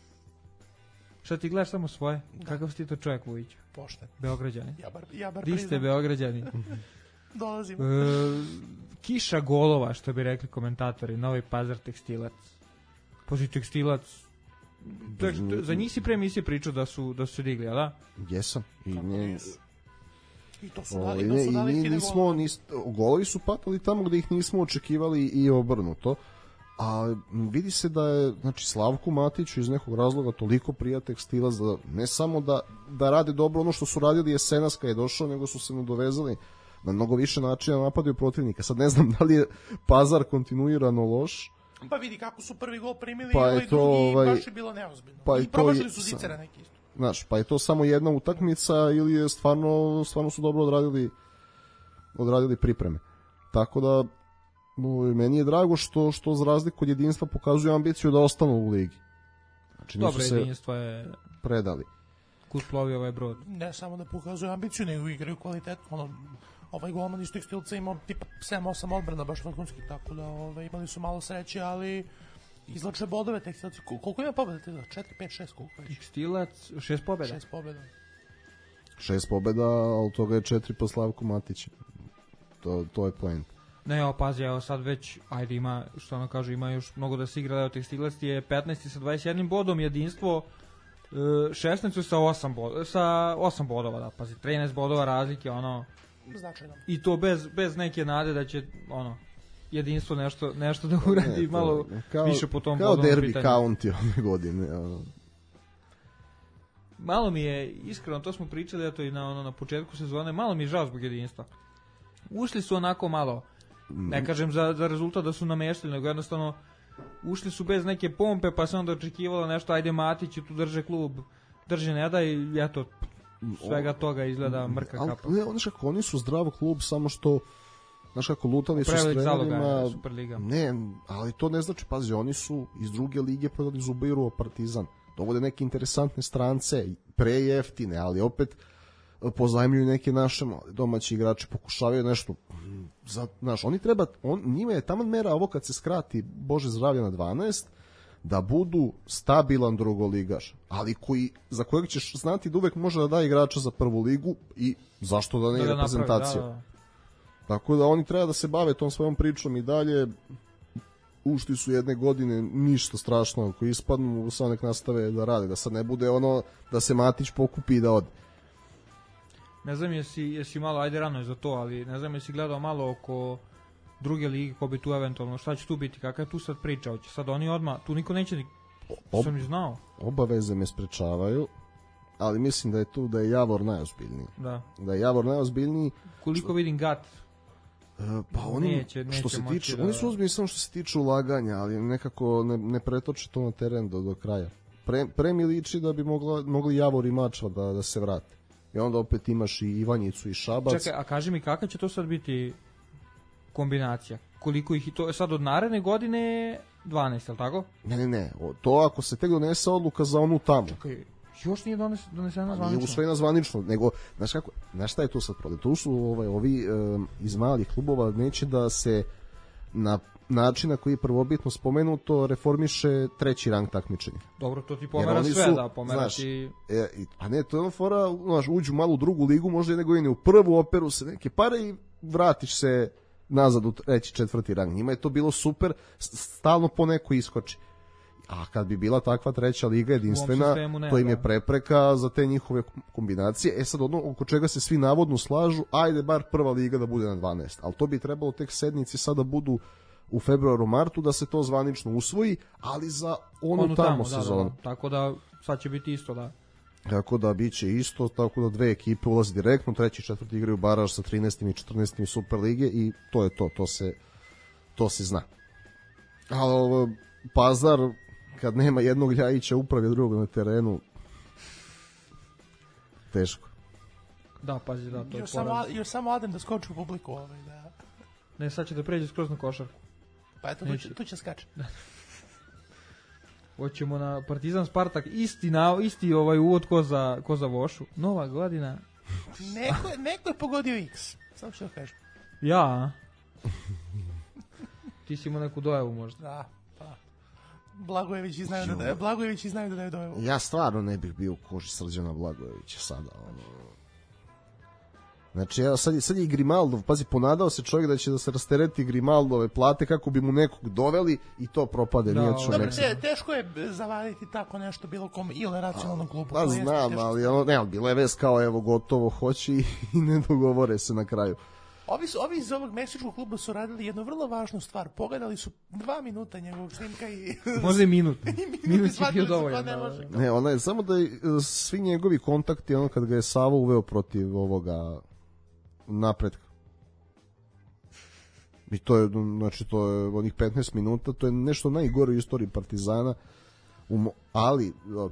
Šta ti gledaš samo svoje? Da. Kakav si ti to čovjek, Vujić? Pošten. Beograđani. Ja bar, ja bar Di ste priznam. Beograđani? Dolazimo. E, kiša golova, što bi rekli komentatori, Novi Pazar Tekstilac. Pozi Tekstilac. Tek, za njih si pre emisije pričao da su, da su se digli, a da? Jesam. I ne... I to su O, dali, i to ne, su i dali ni- fine nismo, golove. nis, golovi su patali tamo gde ih nismo očekivali i obrnuto. A vidi se da je, znači, Slavku Matiću iz nekog razloga toliko prija Tekstilac da ne samo da, da rade dobro ono što su radili jesenas kad je došao, nego su se nadovezali na mnogo više načina napadaju protivnika. Sad ne znam da li je Pazar kontinuirano loš. Pa vidi kako su prvi gol primili Pa i je ovaj to, drugi ovaj, baš je bilo neozbiljno. pa I i to promašili je- su zicera neki isto. Znaš, pa je to samo jedna utakmica ili je stvarno, stvarno su dobro odradili, odradili pripreme. Tako da, no, meni je drago što, što za razliku od jedinstva pokazuju ambiciju da ostanu u ligi. Znači nisu Dobro, se jedinstvo je predali. kud plovi ovaj brod. Ne samo da pokazuju ambiciju, nego igraju kvalitet. Ono, ovaj golman iz Tekstilca imao tipa sedam osam odbrana baš vrhunskih, tako da ovaj, imali su malo sreće, ali izlače bodove Tekstilci. Kol- Koliko ima pobjeda Tekstilca? četiri, pet, šest, koliko već? Tekstilac, šest pobjeda. šest pobjeda. Šest pobjeda, a od toga je četiri po Slavku Matića. To, to je point. Ne, evo, pazi, evo sad već, ajde ima, što ono kaže, ima još mnogo da se igra, evo, Tekstilac je petnaesti sa dvadeset jednim bodom, jedinstvo e, šesnaesti sa osam bodova, sa osam bodova, da, pazi, trinaest bodova razlike, ono, Značajno. i to bez, bez neke nade da će, ono, jedinstvo nešto, nešto da uradi Ne, to- malo kao, više po tom kao bodovnom derbi pitanju. county ove godine. ono. Malo mi je, iskreno, to smo pričali, eto i na, ono, na početku sezone, malo mi je žao zbog jedinstva. Ušli su onako malo, ne kažem za, za rezultat da su nameštili, nego jednostavno ušli su bez neke pompe, pa se onda očekivalo nešto, ajde Matić tu drže klub, drže ne da i eto, svega toga izgleda mrka Ali, kapa. ne, znaš kako, oni su zdrav klub, samo što, znaš kako, lutali su s Prevelik zaloga trenerima. je Superliga. Ne, ali to ne znači, pazi, oni su iz druge lige prodali Zubairu Partizan. Dovode neke interesantne strance, prejeftine, ali opet pozajmljuju neke naše domaći igrači, pokušavaju nešto. Za, znaš, oni treba, on, njima je tamo mera ovo kad se skrati Bože zdravlje na dvanaest, da budu stabilan drugoligaš, ali koji, za kojeg ćeš znati da uvek može da da igrača za prvu ligu i zašto da ne Da i ga reprezentacija. napravi, da, da. Tako da oni treba da se bave tom svojom pričom i dalje. Ušli su jedne godine, ništa strašno, ako ispadnu, samo nek nastave da rade, da sad ne bude ono da se Matić pokupi i da ode. Ne znam jesi, jesi malo, ajde rano je za to, ali ne znam jesi gledao malo oko druge lige, ko bi tu eventualno, šta će tu biti, kakva je tu sad priča, hoće sad oni odmah, tu niko neće ni, Ob- sam ni znao, Obaveze me sprečavaju, ali mislim da je tu da je Javor najozbiljniji. da. Da je Javor najozbiljniji. Koliko vidim Gat, E, pa oni, Neće- neće što se moći tiče, da- oni su ozbiljni samo što se tiče ulaganja, ali nekako ne, ne pretoče to na teren do, do kraja. Pre, pre mi liči da bi mogla, mogli Javor i Mačva da, da se vrate. I onda opet imaš i Ivanjicu i Šabac. čekaj, a kaži mi kakva će to sad biti kombinacija, koliko ih i to, sad od naredne godine dvanaest, ali tako? Ne, ne, ne, o, to ako se tek donese odluka za onu tamo. Čekaj, još nije dones, donesena Nije zvanično. usvojena zvanično, nego, znaš kako, znaš šta je tu sad problem? Tu su ovaj, ovi um, iz malih klubova neće da se na način na koji je prvobitno spomenuto reformiše treći rang takmičenja. Dobro, to ti pomera sve, su, da, pomera znaš, ti... E, a ne, to je ono fora, znaš, uđu malo u drugu ligu, možda jedne godine u prvu, operu se neke pare i vratiš se nazad u treći, četvrti rang. Njima je to bilo super, stalno po neko iskoči. A kad bi bila takva treća liga jedinstvena, ne, to im je prepreka za te njihove kombinacije. E sad, ono oko čega se svi navodno slažu, ajde bar prva liga da bude na dvanaest. Ali to bi trebalo tek sednici sada budu u februaru, martu, da se to zvanično usvoji, ali za onu, onu tamo, tamo sezonu. Da, da, da. Tako da sad će biti isto, da. Tako da biće isto, tako da dve ekipe ulaze direktno, treći i četvrti igraju baraž sa trinaestim i četrnaestim Super lige i to je to, to se, to se zna. Ali Pazar, kad nema jednog Ljajića upravi drugog na terenu, teško. Da, pazi, da, to je još samo, još samo Adem da skoči u publiku ovaj, da. Ne, sad će da pređe skroz na košarku. Pa eto, tu će, tu će skače. Hoćemo na Partizan Spartak, isti, na, isti ovaj uvod ko za, ko za Vošu. Nova godina. Neko, neko je pogodio X. Samo što kažem. Ja? Ti si imao neku dojavu možda. Da, pa. Blagojević znaju da daje, Blagojević znaju da daje dojavu. Ja stvarno ne bih bio u koži Srđana Blagojevića sada, ono. Znači, evo, sad, sad je i Grimaldov, pazi, ponadao se čovjek da će da se rastereti Grimaldove plate kako bi mu nekog doveli i to propade. Da, nije dobro, te, teško je zavaditi tako nešto bilo kom ili racionalnom klubu. Pa znam, ali, ono, ne, ali bilo je vez kao, evo, gotovo, hoće i, i ne dogovore se na kraju. Ovi, su, ovi iz ovog meksičkog kluba su radili jednu vrlo važnu stvar. Pogledali su dva minuta njegovog snimka i... Možda i minut. minut, minut je bio dovoljan. Ne, ne, ono je samo da je, svi njegovi kontakti, ono kad ga je Savo uveo protiv ovoga napretka. I to je, znači, to je onih petnaest minuta, to je nešto najgore u istoriji Partizana, um, ali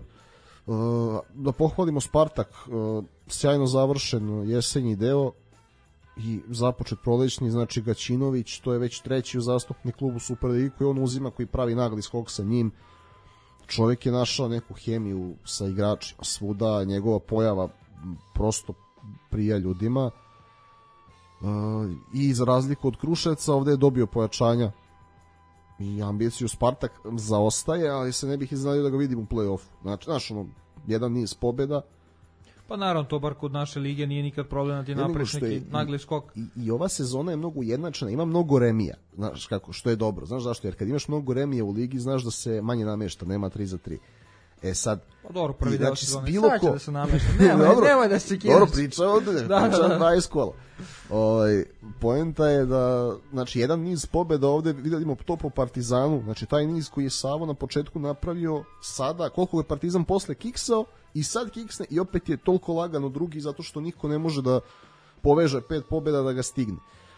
uh, da pohvalimo Spartak, uh, sjajno završen jesenji deo i započet prolećni, znači Gaćinović, to je već treći uzastopni klub u Superligi koji on uzima, koji pravi nagli skok sa njim. Čovjek je našao neku hemiju sa igračima svuda, njegova pojava prosto prija ljudima. Uh, i za razliku od Kruševca ovde je dobio pojačanja i ambiciju. Spartak zaostaje, ali se ne bih iznenadio da ga vidim u play-offu. Znači, znaš, ono, jedan niz pobjeda. Pa naravno, to bar kod naše lige nije nikad problem da ti napraviš neki nagli skok. I, i ova sezona je mnogo ujednačena, ima mnogo remija, znaš kako, što je dobro. Znaš zašto? Jer kad imaš mnogo remija u ligi, znaš da se manje namešta, nema tri za tri. E sad, pa dobro, prvi deo znači, sezone, bilo sad će ko... da se namešta. Nemoj, dobro, nemoj da se kiraš. Dobro, priča ovde, da, priča da, da. dvadeset kola. Ovaj, poenta je da, znači, jedan niz pobjeda ovde, vidimo to po Partizanu, znači taj niz koji je Savo na početku napravio, sada, koliko je Partizan posle kiksao, i sad kiksne, i opet je toliko lagano drugi, zato što niko ne može da poveže pet pobjeda da ga stigne.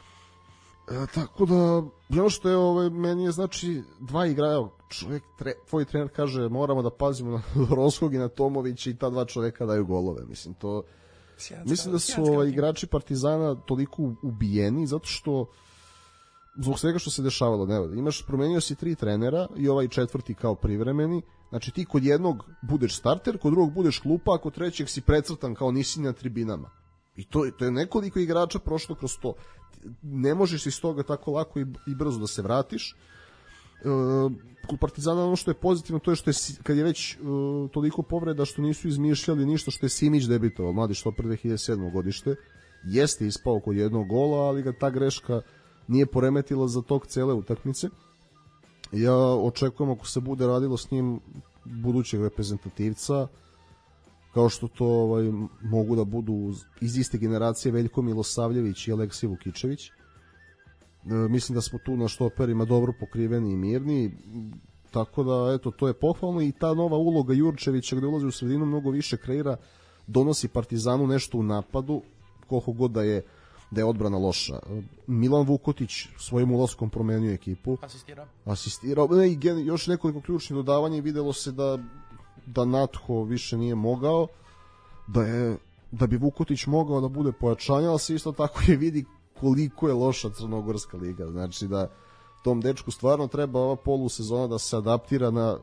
E, tako da, ono što je, ovaj, meni je, znači, dva igraja, čovjek, tre, tvoj trener kaže, moramo da pazimo na Roskog i na Tomovića i ta dva čovjeka daju golove, mislim, to... Sjanska, mislim da su ovaj, igrači Partizana toliko ubijeni, zato što, zbog svega što se dešavalo, ne, imaš, promenio si tri trenera i ovaj četvrti kao privremeni, znači ti kod jednog budeš starter, kod drugog budeš klupa, a kod trećeg si precrtan kao nisi na tribinama. I to, to je nekoliko igrača prošlo kroz to. Ne možeš iz toga tako lako i, i brzo da se vratiš. E, kod Partizana ono što je pozitivno, to je što je, kad je već e, toliko povreda što nisu izmišljali ništa, što je Simić debitovao, mladi štoper dve hiljade sedme godište, jeste ispao kod jednog gola, ali ga ta greška nije poremetila za tok cele utakmice. Ja očekujem, ako se bude radilo s njim, budućeg reprezentativca, kao što to ovaj, mogu da budu iz iste generacije Veljko Milosavljević i Aleksij Vukičević. E, mislim da smo tu na štoperima dobro pokriveni i mirni, tako da, eto, to je pohvalno i ta nova uloga Jurčevića gde ulazi u sredinu, mnogo više kreira, donosi Partizanu nešto u napadu, koliko god da je da je odbrana loša. Milan Vukotić svojim ulaskom promenio ekipu. Asistirao. Asistirao. Ne, i gen, još nekoliko ključnih dodavanja i videlo se da da Natho više nije mogao, da je da bi Vukotić mogao da bude pojačanje, ali se isto tako je vidi koliko je loša Crnogorska liga. Znači da tom dečku stvarno treba ova polusezona da se adaptira na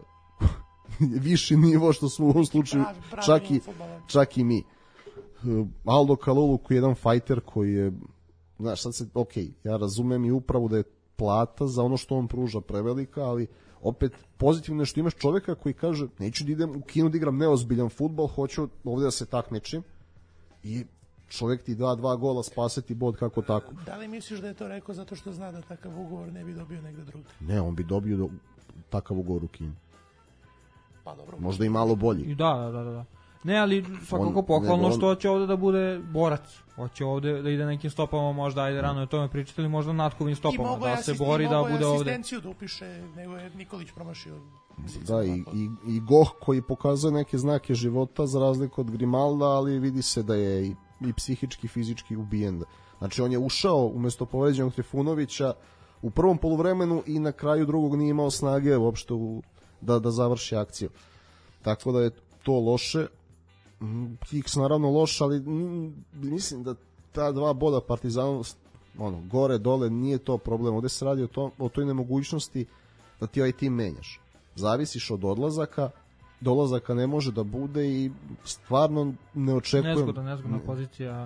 viši nivo, što smo u ovom slučaju pravi, pravi čak, i, čak i mi. Aldo Kalulu koji je jedan fajter koji je, znaš, sad se, ok, ja razumem i upravo da je plata za ono što on pruža prevelika, ali opet pozitivno je što imaš čoveka koji kaže, neću da idem u kinu da igram neozbiljan fudbal, hoću ovde da se takmičim, i čovek ti da dva gola, spaseti bod kako tako. Da li misliš da je to rekao zato što zna da takav ugovor ne bi dobio negde drugde? Ne, on bi dobio do, takav ugovor u kinu. Pa dobro. Možda i malo bolji. Da, da, da, da. Ne, ali svakako pohvalno on... što će ovde da bude borac. Hoće ovde da ide nekim stopama, možda, ajde rano je o tome pričati, ili možda natkovim stopama, da se bori da bude ovde. I mogo je asistenciju da upiše, nego je Nikolić promašio. Da, i, i, i Goh koji pokazuje neke znake života za razliku od Grimalda, ali vidi se da je i, i psihički, fizički ubijen. Znači on je ušao umesto povređenog Trifunovića u prvom poluvremenu i na kraju drugog nije imao snage uopšte u, da, da završi akciju. Tako da je to loše. Kiks naravno loš, ali mm, mislim da ta dva boda Partizanu, ono, gore, dole, nije to problem. Ovde se radi o, to, o toj nemogućnosti da ti ovaj tim menjaš. Zavisiš od odlazaka, dolazaka ne može da bude i stvarno ne očekujem... Nezgodna, nezgodna ne. pozicija.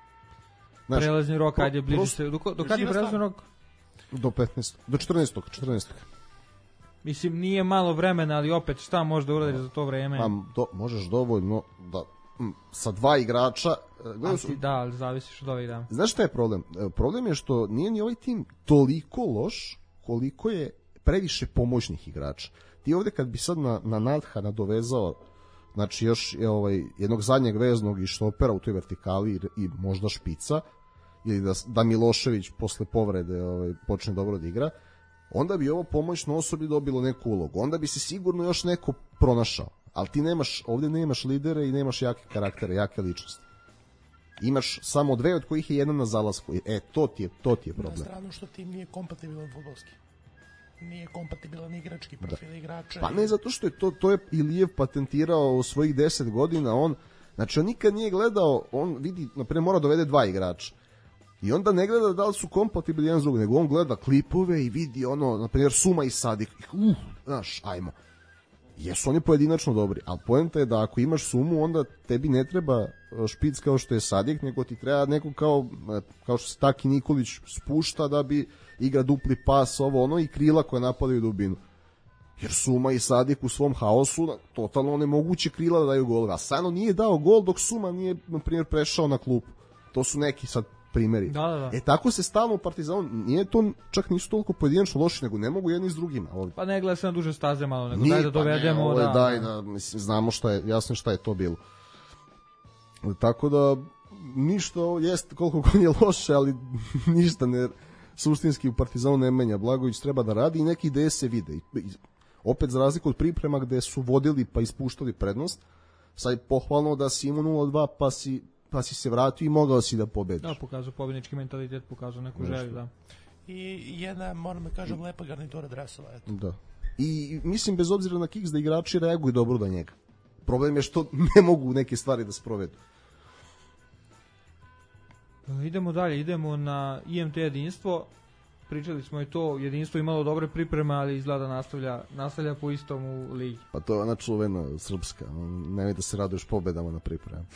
Znaš, prelazni rok, ajde, bliži prost... se. Do, do kad je prelazni rok? Do petnaestog Do četrnaestog četrnaestog Mislim, nije malo vremena, ali opet šta možeš da uradiš za to vreme? Pa, do, možeš dovoljno da m, sa dva igrača... Gledam, su, da, ali zavisiš od ovih dana. Znaš šta je problem? Problem je što nije ni ovaj tim toliko loš koliko je previše pomoćnih igrača. Ti ovde kad bi sad na, na Nadha nadovezao, znači još je ovaj, jednog zadnjeg veznog i štopera u toj vertikali i, i možda špica, ili da, da Milošević posle povrede ovaj, počne dobro da igra, onda bi ovo pomoćno osobi dobilo neku ulogu. Onda bi se sigurno još neko pronašao. Ali ti nemaš, ovde nemaš lidere i nemaš jake karaktere, jake ličnosti. Imaš samo dve od kojih je jedna na zalasku. E, to ti je, to ti je problem. Na stranu što tim nije kompatibilan fudbalski. Nije kompatibilan igrački profil da. igrača. Pa ne, zato što je to, to je Ilijev patentirao u svojih deset godina. On, znači, on nikad nije gledao, on vidi, naprimjer, mora dovede dva igrača. I onda ne gleda da li su kompatibilni jedan s drugim, nego on gleda klipove i vidi ono, na primjer, Suma i Sadik. Uh, znaš, ajmo. Jesu oni pojedinačno dobri, ali poenta je da ako imaš Sumu, onda tebi ne treba špic kao što je Sadik, nego ti treba neko kao, kao što se Taki Nikolić spušta da bi igra dupli pas, ovo ono, i krila koja napadaju dubinu. Jer Suma i Sadik u svom haosu totalno nemoguće krila da daju gol. A Sano nije dao gol dok Suma nije, na primjer, prešao na klupu. To su neki sad primeri. Da, da, da. E tako se stalno u Partizanu, nije to, čak nisu toliko pojedinačno loši, nego ne mogu jedni s drugima. Ovdje. Pa ne gleda se na duže staze malo, nego nije, daj da dovedemo. Pa ne, da, daj da, mislim, znamo šta je, jasno šta je to bilo. Tako da, ništa, jeste koliko god je loše, ali ništa ne, suštinski u Partizanu ne menja. Blagović treba da radi i neke ideje se vide. I, i, opet za razliku od priprema gde su vodili pa ispuštali prednost, sad je pohvalno da si imao nula dva pa si pa si se vratio i mogao si da pobediš. Da, pokazao pobednički mentalitet, pokazao neku želju, da. I jedna, moram da kažem, lepa garnitura dresova, eto. Da. I mislim, bez obzira na kiks, da igrači reaguju dobro da njega. Problem je što ne mogu neke stvari da sprovedu. Idemo dalje, idemo na I M T jedinstvo. Pričali smo i to, jedinstvo imalo dobre pripreme, ali izgleda nastavlja, nastavlja po istom u ligi. Pa to je ona čuvena srpska. Nemoj da se raduješ pobedama na pripremu.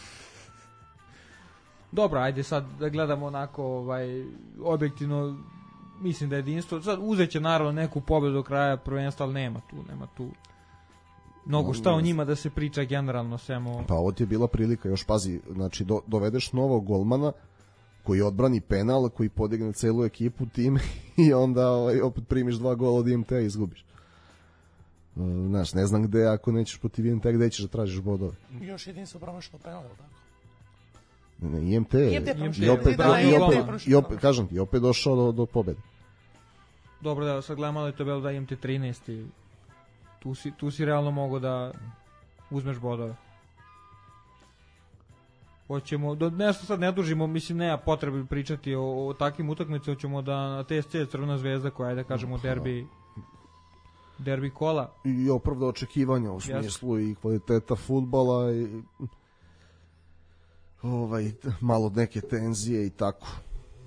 Dobro, ajde sad da gledamo onako ovaj, objektivno, mislim da je jedinstvo, sad uzeće naravno neku pobedu do kraja prvenstva, ali nema tu, nema tu mnogo šta o njima da se priča generalno samo. Pa ovo ti je bila prilika, još pazi, znači do, dovedeš novog golmana koji odbrani penal, koji podigne celu ekipu time i onda ovaj, opet primiš dva gola od I M T-a i izgubiš. Znaš, ne znam gde, ako nećeš protiv I M T-a, gde ćeš da tražiš bodove. Još jedinstvo promašno penal, tako? Ne, I M T, I M T i opet, da, i opet, i opet, kažem ti, opet došao do, do pobede. Dobro, da sad gledam malo tabelu da I M T trinaest i tu si, tu si realno mogo da uzmeš bodove. Hoćemo, do, nešto sad ne dužimo, mislim, nema potrebe pričati o, o takvim utakmicama, hoćemo da na T S C Crvena zvezda koja je, da kažemo, derbi derbi kola. I opravda očekivanja u smislu Jasne. I kvaliteta fudbala i ovaj, malo neke tenzije i tako.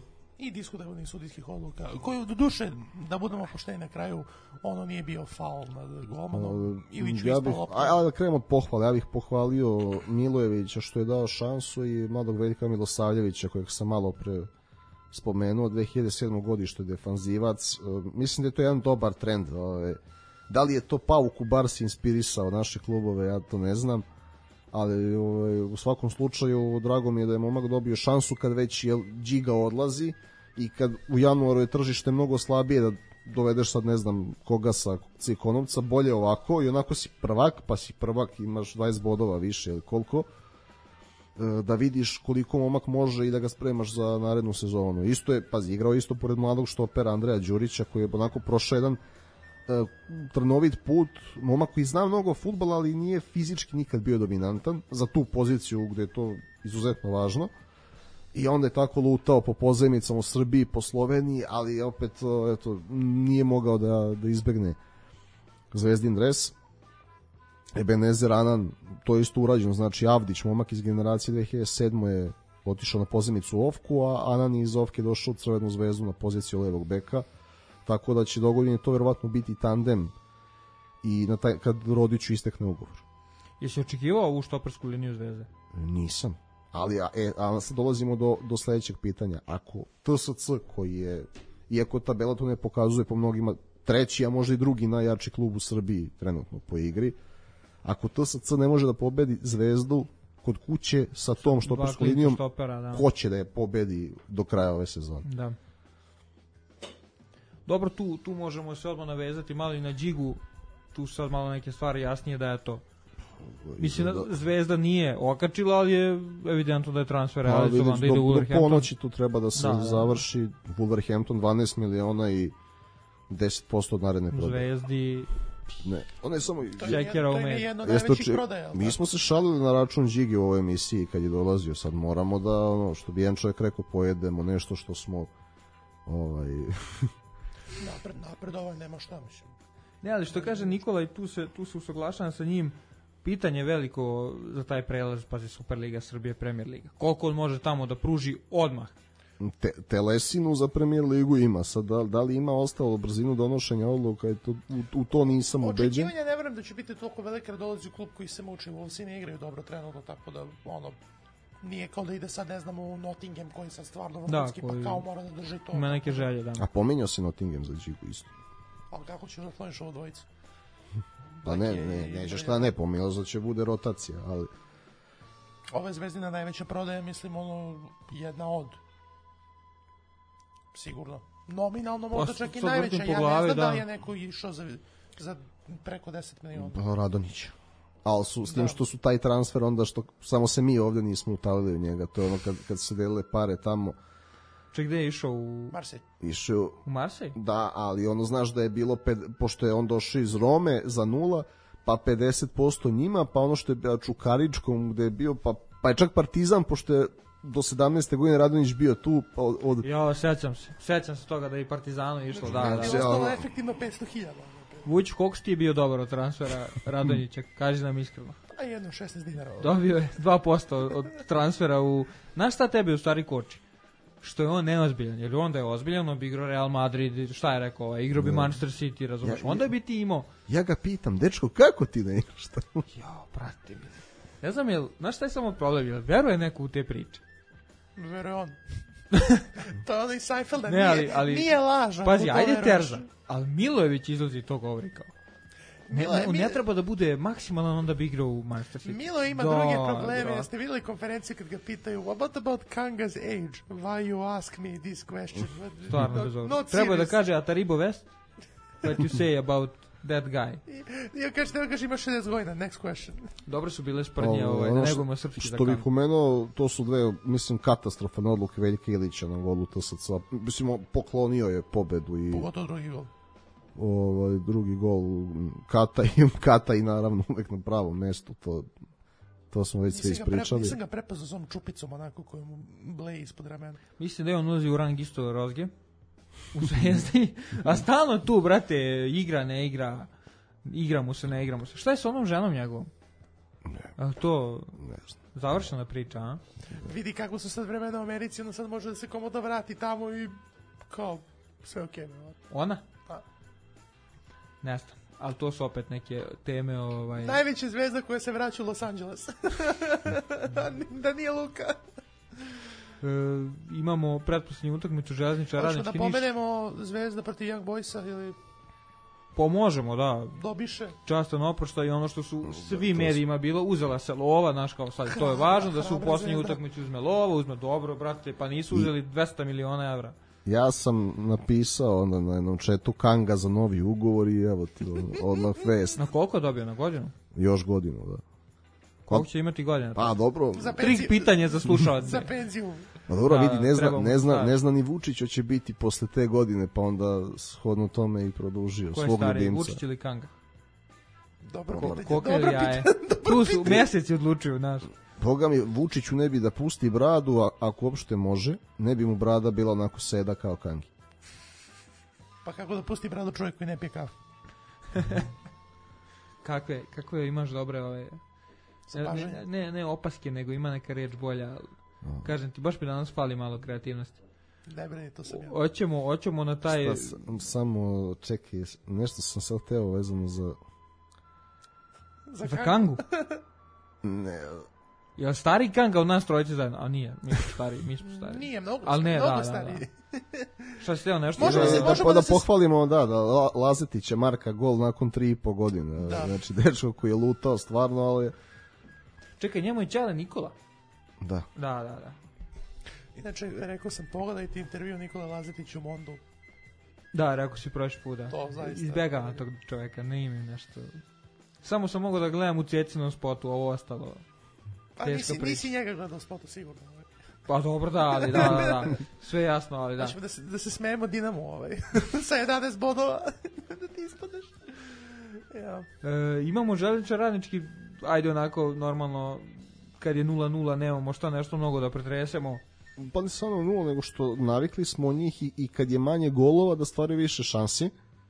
i diskutabilnih sudijskih odluka, koji do duše, da budemo pošteni na kraju, ono nije bio faul nad golmanom. Ilić ja bih, a da krenemo od pohvale, ja bih pohvalio Milojevića što je dao šansu i mladog Veljka Milosavljevića kojeg sam malo pre spomenuo, dve hiljade sedme godište defanzivac. Mislim da je to jedan dobar trend. Da li je to Pauk u Barsi inspirisao naše klubove, ja to ne znam, ali u svakom slučaju drago mi je da je momak dobio šansu kad već je Điga odlazi i kad u januaru je tržište mnogo slabije, da dovedeš sad ne znam koga sa Cikonovca, bolje ovako i onako si prvak, pa si prvak, imaš dvadeset bodova više ili koliko, da vidiš koliko momak može i da ga spremaš za narednu sezonu. Isto je, pazi, igrao isto pored mladog štopera Andreja Đurića koji je onako prošao jedan uh, trnovit put, momak koji zna mnogo fudbala, ali nije fizički nikad bio dominantan za tu poziciju gde je to izuzetno važno. I onda je tako lutao po pozajmicama u Srbiji, po Sloveniji, ali opet eto, nije mogao da, da izbegne zvezdin dres. Ebenezer Anan, to je isto urađeno, znači Avdić, momak iz generacije dve hiljade sedme je otišao na pozajmicu u Ofku, a Anan iz Ofke došao u Crvenu zvezdu na poziciju levog beka, tako da će dogodine to verovatno biti tandem i na taj, kad Rodiću istekne ugovor. Jesi očekivao ovu štopersku liniju Zvezde? Nisam. Ali e, a sad dolazimo do, do sledećeg pitanja. Ako T S C, koji je, iako tabela to ne pokazuje po mnogima, treći, a možda i drugi najjači klub u Srbiji trenutno po igri, ako T S C ne može da pobedi Zvezdu kod kuće sa tom štoperskom linijom, štopera, da. Ko će da je pobedi do kraja ove sezone? Da. Dobro, tu, tu možemo se odmah navezati malo i na Đigu, tu sad malo neke stvari jasnije da je to. Mislim da Zvezda nije okačila, ali je evidentno da je transfer realizovan, da ide u Wolverhampton. Do ponoći tu treba da se da, završi Wolverhampton dvanaest miliona i deset posto od naredne prodaje. U Zvezdi ne, ona je samo to je, to je jedno najvećih prodaja. Mi smo se šalili na račun Đigi u ovoj emisiji kad je dolazio, sad moramo da, ono, što bi jedan čovjek rekao, pojedemo nešto što smo ovaj napred, napred, ovaj nema šta, mislim. Ne, ali što kaže Nikola i tu se, tu se usaglašavam sa njim, pitanje veliko za taj prelaz, pazi, Superliga Srbije, Premier Liga. Koliko on može tamo da pruži odmah? Te, telesinu za Premier Ligu ima, sad da, da li ima ostalo brzinu donošenja odluka, to, u, u to nisam ubeđen. Očekivanja ne verujem da će biti toliko velike da dolazi u klub koji se muči, Wolvesi ne igraju dobro trenutno, tako da ono, nije kao da ide sad, ne znam, u Nottingham koji sad stvarno vrhunski, da, koji... pa kao mora da drži to. Ima neke želje, da. A pominjao se Nottingham za Đigu isto. Ali kako ćeš da sloniš ovo dvojicu? Pa ne, ne, neće šta ne, pominjao da će bude rotacija, ali... Ova je Zvezdina najveća prodaja, mislim, ono, jedna od... Sigurno. Nominalno možda čak i najveća, ja ne znam da, da li je neko išao za, za preko deset miliona. Radonjić. Ali su, s tim da. Što su taj transfer onda što samo se mi ovdje nismo utalili u njega, to je ono kad, kad se delile pare tamo. Ček, gde je išao u... Marsej. Išao... U Marsej? Da, ali ono znaš da je bilo, ped, pošto je on došao iz Rome za nula, pa pedeset posto njima, pa ono što je bio Čukaričkom gde je bio, pa, pa je čak Partizan, pošto je do sedamnaeste godine Radonjić bio tu pa od, od... Jo, sećam se. Sećam se toga da je i Partizanu išlo, da, da. Je ostalo efektivno petsto hiljada. Vučić, koliko ti je bio dobar od transfera Radonjića? Kaži nam iskreno. A jedno šesnaest dinara. Dobio je dva posto od transfera u... Znaš šta tebe u stvari koči? Što je on neozbiljan, jer onda je ozbiljan, on bi igrao Real Madrid, šta je rekao, ovaj, igrao bi no. Manchester City, razumiješ, ja, onda bi ti imao... Ja ga pitam, dečko, kako ti ne igraš tamo? Jo, prati mi. Ne znam, jel, znaš šta je samo problem, jel veruje neko u te priče? Veruje on. To je onaj Seinfelda, ne, ali, ali, nije lažan. Pazi, ajde Terza, ali Milojević izlazi i to govori kao. Ne, Milo, on ne treba da bude maksimalan, onda bi igrao u Manchester City. Milo ima da, druge probleme. Da. Jeste vidjeli konferenciju kad ga pitaju what about Kanga's age? Why you ask me this question? Stvarno bez ovdje. Treba da kaže Ataribo West? What you say about that guy? Ja kaže, nema kaže ima šezdeset godina. Next question. Dobro su bile sprdnje, ovaj, da negujemo srpski za Što bih pomenuo, to su dve, mislim, katastrofane odluke Veljka Ilića na golu T S C. Mislim, poklonio je pobedu i... Pogotovo drugi gol. Ovaj drugi gol Kata i Kata i naravno uvek na pravom mestu, to to smo već sve ispričali. Nisam ga prepoznao s onom čupicom onako koju mu bleji ispod ramena. Mislim da je on ulazi u rang isto Rozge u Zvezdi, a stalno tu, brate, igra, ne igra, igra mu se, ne igra mu se. Šta je s onom ženom njegovom? A to Ne znam. završena priča, a? Vidi kako su sad vremena u Americi, onda sad može da se komoda vrati tamo i kao sve okej. Okay, Ona? Pa. Ne znam. Ali to su opet neke teme, ovaj... Najveća zvezda koja se vraća u Los Angeles. Da nije Luka. E, imamo pretposlednju utakmicu Železničar Hoćemo Radnički da Niš. pomenemo Zvezda protiv Young Boysa ili Pomožemo, da. Dobiše. Častan oproštaj i ono što su svi medijima bilo, uzela se lova, znaš kao sad, to je važno da se u poslednju utakmicu uzme lova, uzme dobro, brate, pa nisu uzeli dvesta miliona evra. Ja sam napisao onda na jednom četu Kanga za novi ugovor i evo ti odmah vest. Na koliko je dobio? Na godinu? Još godinu, da. Koliko će imati godina? Pa dobro. Za Tri penziju. pitanje za slušalce. Za penziju. Pa dobro, Da, vidi, ne zna, trebamo ne, zna, staviti. ne zna ni Vučić hoće biti posle te godine, pa onda shodno tome i produžio Ko je svog stariji, ljubimca. Vučić ili Kanga? Dobro Ko- pitanje. Koliko Dobro je jaje? pitanje. Tu su, meseci odlučuju, znaš. Boga mi, Vučiću ne bi da pusti bradu, a, ako uopšte može, ne bi mu brada bila onako seda kao Kangi. Pa kako da pusti bradu čovjek koji ne pije kafu? Kakve, kakve imaš dobre ove... Ne, ne, ne opaske, nego ima neka reč bolja. Kažem ti, baš mi danas fali malo kreativnosti. Ne brini, to sam ja. Hoćemo, hoćemo na taj... Šta sam, samo, čekaj, nešto sam sad teo vezano za... Za Kangu. Kangu? Ne, Jel stari Kanga od nas trojice zajedno? A nije, mi smo stari, mi smo stari. Nije, mnogo, Ali ne, mnogo da, da, stariji. da. Šta si teo nešto? Možemo da, se- da, možemo da, da se- pohvalimo, da, da, La- Lazetića Marka gol nakon tri i po godine. Da. Znači, dečko koji je lutao stvarno, ali... Čekaj, njemu je Ćale Nikola. Da. Da, da, da. Inače, rekao sam, pogledajte intervju Nikola Lazetić u Mondu. Da, rekao si prošli put, da. To, zaista. Izbjegavam tog čoveka, ne imam nešto. Samo sam mogao da gledam u Cjecinom spotu, ovo ostalo. Pa Teška nisi, priča. nisi njega gledao spotu, sigurno. Pa dobro, da, ali da, da, da. Sve jasno, ali da. Znači, da se, da se smejemo Dinamo ovaj. Sa jedanaest bodova. Da ti ispadeš. Ja. E, imamo Železničar Radnički, ajde onako, normalno, kad je nula nula, nemamo šta nešto mnogo da pretresemo. Pa ne samo nula, nego što navikli smo od njih i, i kad je manje golova da stvari više šansi,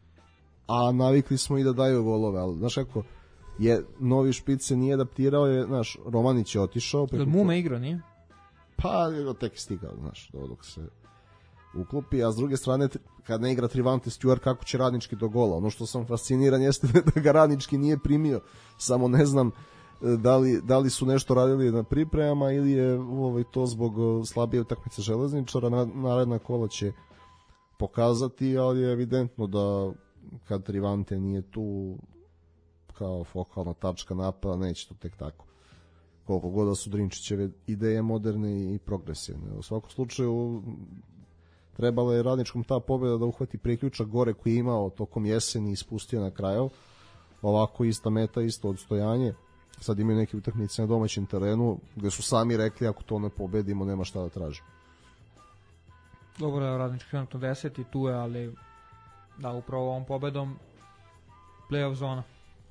a navikli smo i da daju golove, ali znaš kako, je novi špic se nije adaptirao, je, znaš, Romanić je otišao. Jel Mume igrao, nije? Pa, tek je stigao, znaš, do- dok se uklopi, a s druge strane, tri- kad ne igra Trivante Stewart, kako će Radnički do gola? Ono što sam fasciniran jeste da ga Radnički nije primio, samo ne znam e, da li, da li su nešto radili na pripremama ili je ovaj, to zbog e, slabije utakmice Železničara, na, naredna kola će pokazati, ali je evidentno da kad Trivante nije tu kao fokalna tačka napada, neće to tek tako. Koliko god da su Drinčićeve ideje moderne i progresivne. U svakom slučaju trebala je Radničkom ta pobjeda da uhvati priključak gore koji je imao tokom jeseni i ispustio na kraju. Ovako ista meta, isto odstojanje. Sad imaju neke utakmice na domaćem terenu gde su sami rekli ako to ne pobedimo nema šta da tražimo. Dobro je Radnički trenutno deset i tu je, ali da, upravo ovom pobedom play-off zona.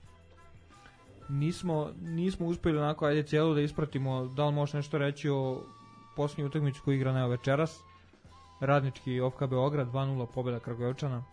Nismo, nismo uspeli onako, ajde cijelo da ispratimo, da li možeš nešto reći o posljednju utakmicu koju igra neo večeras. Radnički O F K Beograd, dva nula pobjeda Kragujevčana.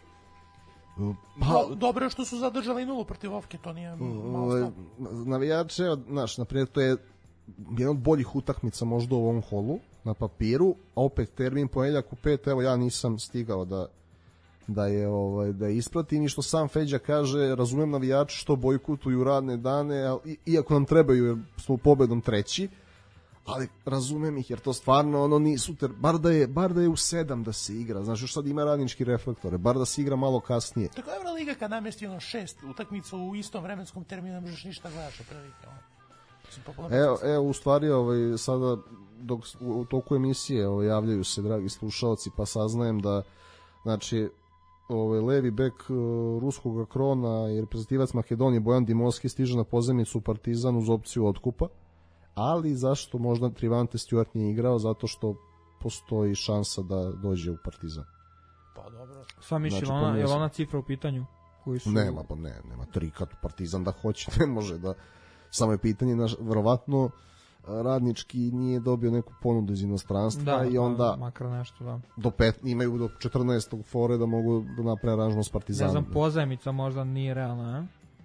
Do, dobro je što su zadržali nulu protiv Ofke, to nije malo Ovaj, stav. navijače, znaš, naprijed to je jedna od boljih utakmica možda u ovom holu na papiru, a opet termin ponedjeljak u pet, evo ja nisam stigao da da je ovaj da je ispratim i što sam Feđa kaže, razumem navijače što bojkotuju radne dane, ali, iako nam trebaju jer smo pobedom treći, ali razumem ih jer to stvarno ono nisu ter, bar da je bar da je u sedam da se igra, znaš, još sad ima Radnički reflektore, bar da se igra malo kasnije. Tako je Liga kad namesti ono šest utakmica u istom vremenskom terminu, ne možeš ništa gledaš otprilike. Evo, evo u stvari ovaj, sada dok u, u toku emisije ovaj, javljaju se dragi slušalci pa saznajem da znači ovaj, levi bek uh, ruskog Krona i reprezentativac Makedonije Bojan Dimovski stiže na pozemicu u Partizan uz opciju otkupa, ali zašto možda Trivante Stewart nije igrao? Zato što postoji šansa da dođe u Partizan. Pa dobro. Sva misli, Znači, ona, je pomijesi- li ona cifra u pitanju? Koji su... Nema, pa ne, nema tri kad Partizan da hoće, ne može da, samo je pitanje, naš, verovatno Radnički nije dobio neku ponudu iz inostranstva Da, i onda da, makar nešto, da. do pet, imaju do četrnaestog fore da mogu da naprave aranžman s Ne Partizanom. znam, pozajmica možda nije realna, a?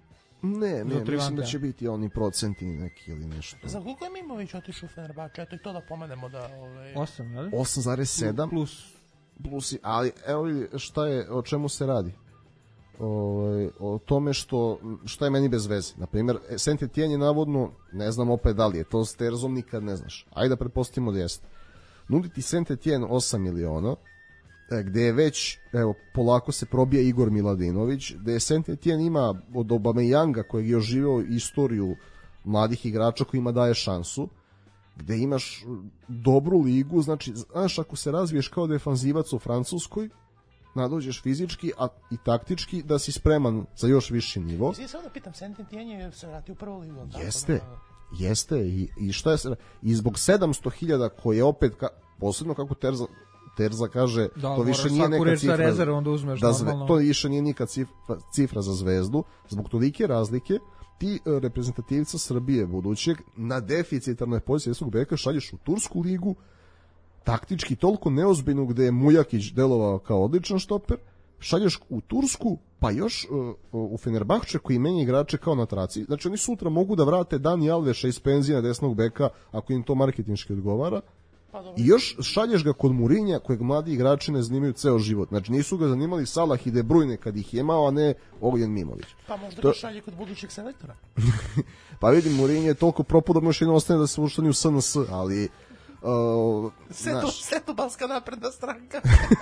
Ne, ne, mislim da će biti oni procenti neki ili nešto. Za koliko je Mimović otišao u Fenerbahče? Eto i to da pomenemo da... Ovaj... osam, je li? osam zarez sedam Plus. Plus, ali evo šta je, o čemu se radi? O, o tome što, šta je meni bez veze. Naprimjer, Saint-Étienne je navodno, ne znam opet da li je, to s Terzom nikad ne znaš. Ajde da pretpostavimo da jeste. Nuditi Saint-Étienne osam miliona, gde je već, evo, polako se probija Igor Miladinović, gde je Saint-Étienne ima od Aubameyanga kojeg je oživio istoriju mladih igrača kojima daje šansu, gde imaš dobru ligu, znači, znaš, ako se razviješ kao defanzivac u Francuskoj, nadođeš fizički a i taktički da si spreman za još viši nivo. Mislim, samo da pitam, Saint-Étienne je se vratio u prvu ligu. Jeste, da... jeste, i, i šta je se, i zbog sedamsto hiljada koje opet, ka, posebno kako Terza, Terza kaže, da, to više nije neka cifra, rezerv, onda uzmeš da zve, to više nije neka cifra, cifra za Zvezdu, zbog tolike razlike, ti reprezentativca Srbije budućeg na deficitarnoj poziciji svog beka šalješ u Tursku ligu, taktički toliko neozbiljno, gde je Mujakić delovao kao odličan štoper, šalješ u Tursku, pa još uh, u Fenerbahče koji menja igrače kao na traci. Znači oni sutra mogu da vrate Dani Alveša iz penzije na desnog beka ako im to marketinški odgovara. Pa, i još šalješ ga kod Mourinha kojeg mladi igrači ne zanimaju ceo život. Znači nisu ga zanimali Salah i De Bruyne kad ih je imao, a ne Ognjen Mimović. Pa možda to... ga šalje kod budućeg selektora. Pa vidim, Mourinho je toliko propao da možeš jedno ostane da se učlani u S N S, ali... Uh, Seto, Setobalska napredna stranka.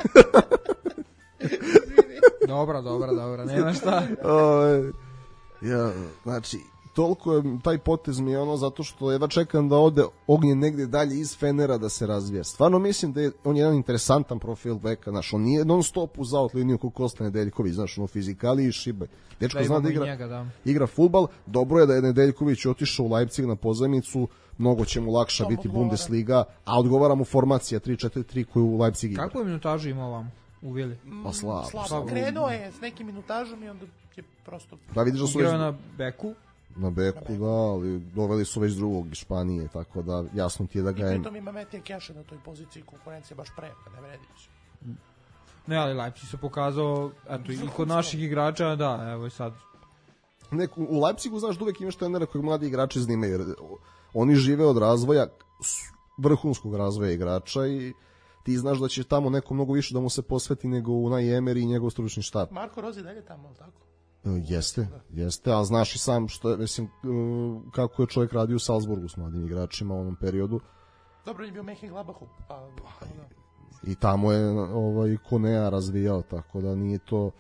Dobra, dobra, dobra, nema šta. Uh, ja, znači, toliko je, taj potez mi je ono zato što jedva čekam da ode Ognjen negde dalje iz Fenera da se razvija. Stvarno mislim da je on jedan interesantan profil beka, znaš, on nije non stop uz out liniju kako Kosta Nedeljković, znaš, ono fizikali i šibe. Dečko da zna da igra, njega, da. igra fudbal, dobro je da je Nedeljković otišao u Leipzig na pozajmicu, mnogo će mu lakša biti odgovara. Bundesliga, a odgovara mu formacija tri četiri tri koju u Leipzig igra. Kako je minutažu imao vam u Vili? Pa slabo. Slabo. Krenuo je s nekim minutažom i onda je prosto... Da vidiš da su igrao na beku? Na beku, da, ali doveli su već drugog iz Španije, tako da jasno ti je da ga je... I pritom ima Metija Keša na toj poziciji, konkurencija baš pre, pa ne vredi više. Ne, ali Leipzig se pokazao, eto, i kod naših igrača, da, evo i sad. Neku, u Leipzigu, znaš, da uvek imaš trenera kojeg mladi igrači zanimaju, jer oni žive od razvoja, vrhunskog razvoja igrača i ti znaš da će tamo neko mnogo više da mu se posveti nego Unai Emery i njegov stručni štab. Marko Rozi dalje tamo, ali tako? Jeste, jeste, a znaš i sam što je, mislim, kako je čovjek radio u Salzburgu s mladim igračima u onom periodu. Dobro, je bio Mehin Glabahu. Pa, pa, i, i tamo je ovaj, Konea razvijao, tako da nije to...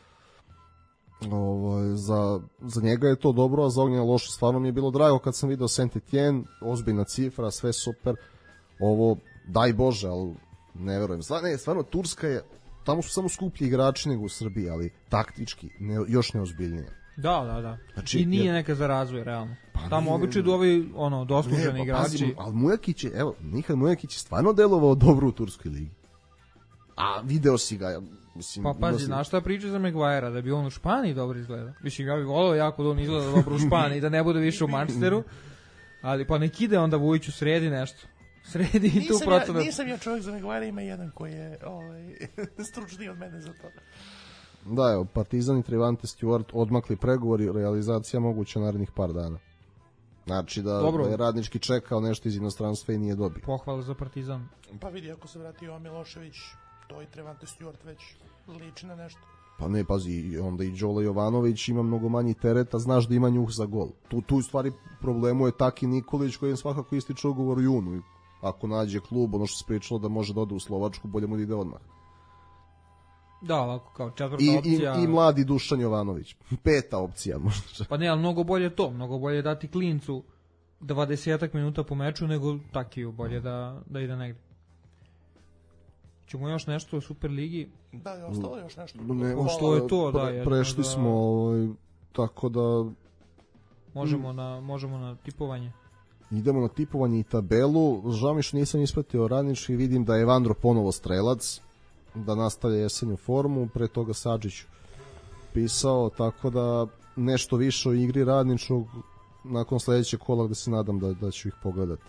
Ovaj, za, za njega je to dobro, a za Ognjena loše. Stvarno mi je bilo drago kad sam video Saint-Étienne, ozbiljna cifra, sve super. Ovo, daj Bože, ali ne verujem. Stvarno, ne, stvarno, Turska je, tamo su samo skuplji igrači nego u Srbiji, ali taktički, ne, još neozbiljnije. Da, da, da. Znači, i nije jer... neka za razvoj, realno. Pa tamo običaju da ovi, ono, dosluženi pa, igrači. Pazi, ali Mujakić je, evo, Nihad Mujakić je stvarno delovao dobro u Turskoj ligi. A video si ga, mislim... Pa pazi, znaš šta priča za Maguire-a, da bi on u Španiji dobro izgleda. Mislim, ja bih volio jako da on izgleda dobro u Španiji, da ne bude više u Manchesteru, ali pa nek ide onda Vujić u sredi nešto. Sredi i tu proto... Ja, nisam ja čovjek za Maguire, ima jedan koji je ovaj, stručniji od mene za to. Da, evo, Partizan i Trevante Stewart odmakli pregovori, realizacija moguća narednih par dana. Znači da, da je Radnički čekao nešto iz inostranstva i nije dobio. Pohvala za Partizan. Pa vidi, ako se vrati Jovan Milošević, to i Trevante Stewart već liči na nešto. Pa ne, pazi, onda i Đole Jovanović ima mnogo manji tereta, znaš da ima njuh za gol. Tu, tu u stvari problemu je Taki Nikolić koji je svakako ističe ugovor u junu. Ako nađe klub, ono što se pričalo da može da ode u Slovačku, bolje mu da ide odmah. Da, ovako kao četvrta I, opcija. I, I mladi Dušan Jovanović. Peta opcija možda. Pa ne, ali mnogo bolje to. Mnogo bolje dati klincu dvadesetak minuta po meču nego Takiju bolje da, da ide negde. Ćemo još nešto u Superligi? Da, je ostalo još nešto. Ne, što je to, da. Pre, prešli da, smo, ovaj, tako da... Možemo na, možemo na tipovanje. Idemo na tipovanje i tabelu. Žao mi što nisam ispratio Radnički, vidim da je Evandro ponovo strelac, da nastavlja jesenju formu, pre toga Sadžić pisao, tako da nešto više o igri Radničkog nakon sledećeg kola gde se nadam da, da ću ih pogledati.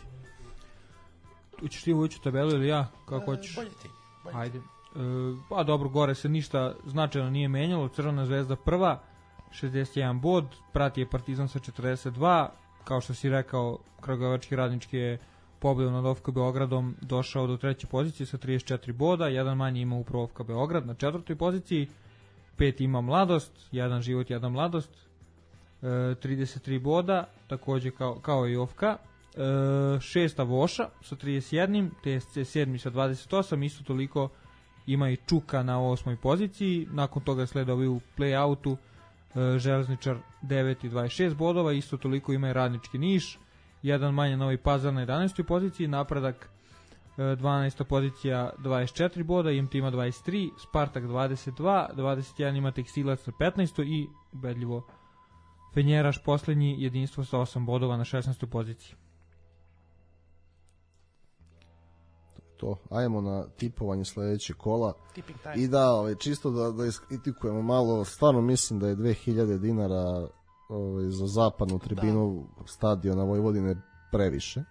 Ućeš ti ući u tabelu ili ja? Kako e, hoćeš? Bolje ti. Ajde. E, pa dobro, gore se ništa značajno nije menjalo. Crvena zvezda prva, šezdeset jedan bod, prati je Partizan sa četrdeset dva, kao što si rekao, Kragujevački Radnički je pobedom nad O F K Beogradom došao do treće pozicije sa trideset četiri boda, jedan manje ima upravo O F K Beograd na četvrtoj poziciji, pet ima Mladost, jedan Život, jedan Mladost, e, trideset tri boda, takođe kao, kao i O F K, e, šesta Voša sa trideset jedan, T S C sedmi sa dvadeset osam, isto toliko ima i Čuka na osmoj poziciji, nakon toga sleda ovi u play-outu, e, Železničar devet i dvadeset šest bodova, isto toliko ima i Radnički Niš, jedan manje Novi Pazar na jedanaestoj poziciji, Napredak dvanaesta pozicija dvadeset četiri boda, I M T ima dvadeset tri, Spartak dvadeset dva, dvadeset jedan ima Tekstilac na petnaestoj i ubedljivo Fenjeraš poslednji, Jedinstvo sa osam bodova na šesnaestoj poziciji. To, ajmo na tipovanje sledeće kola. Tipping time. I da, ovaj, čisto da, da iskritikujemo malo, stvarno mislim da je dve hiljade dinara ovaj, za zapadnu tribinu da. Stadiona Vojvodine previše.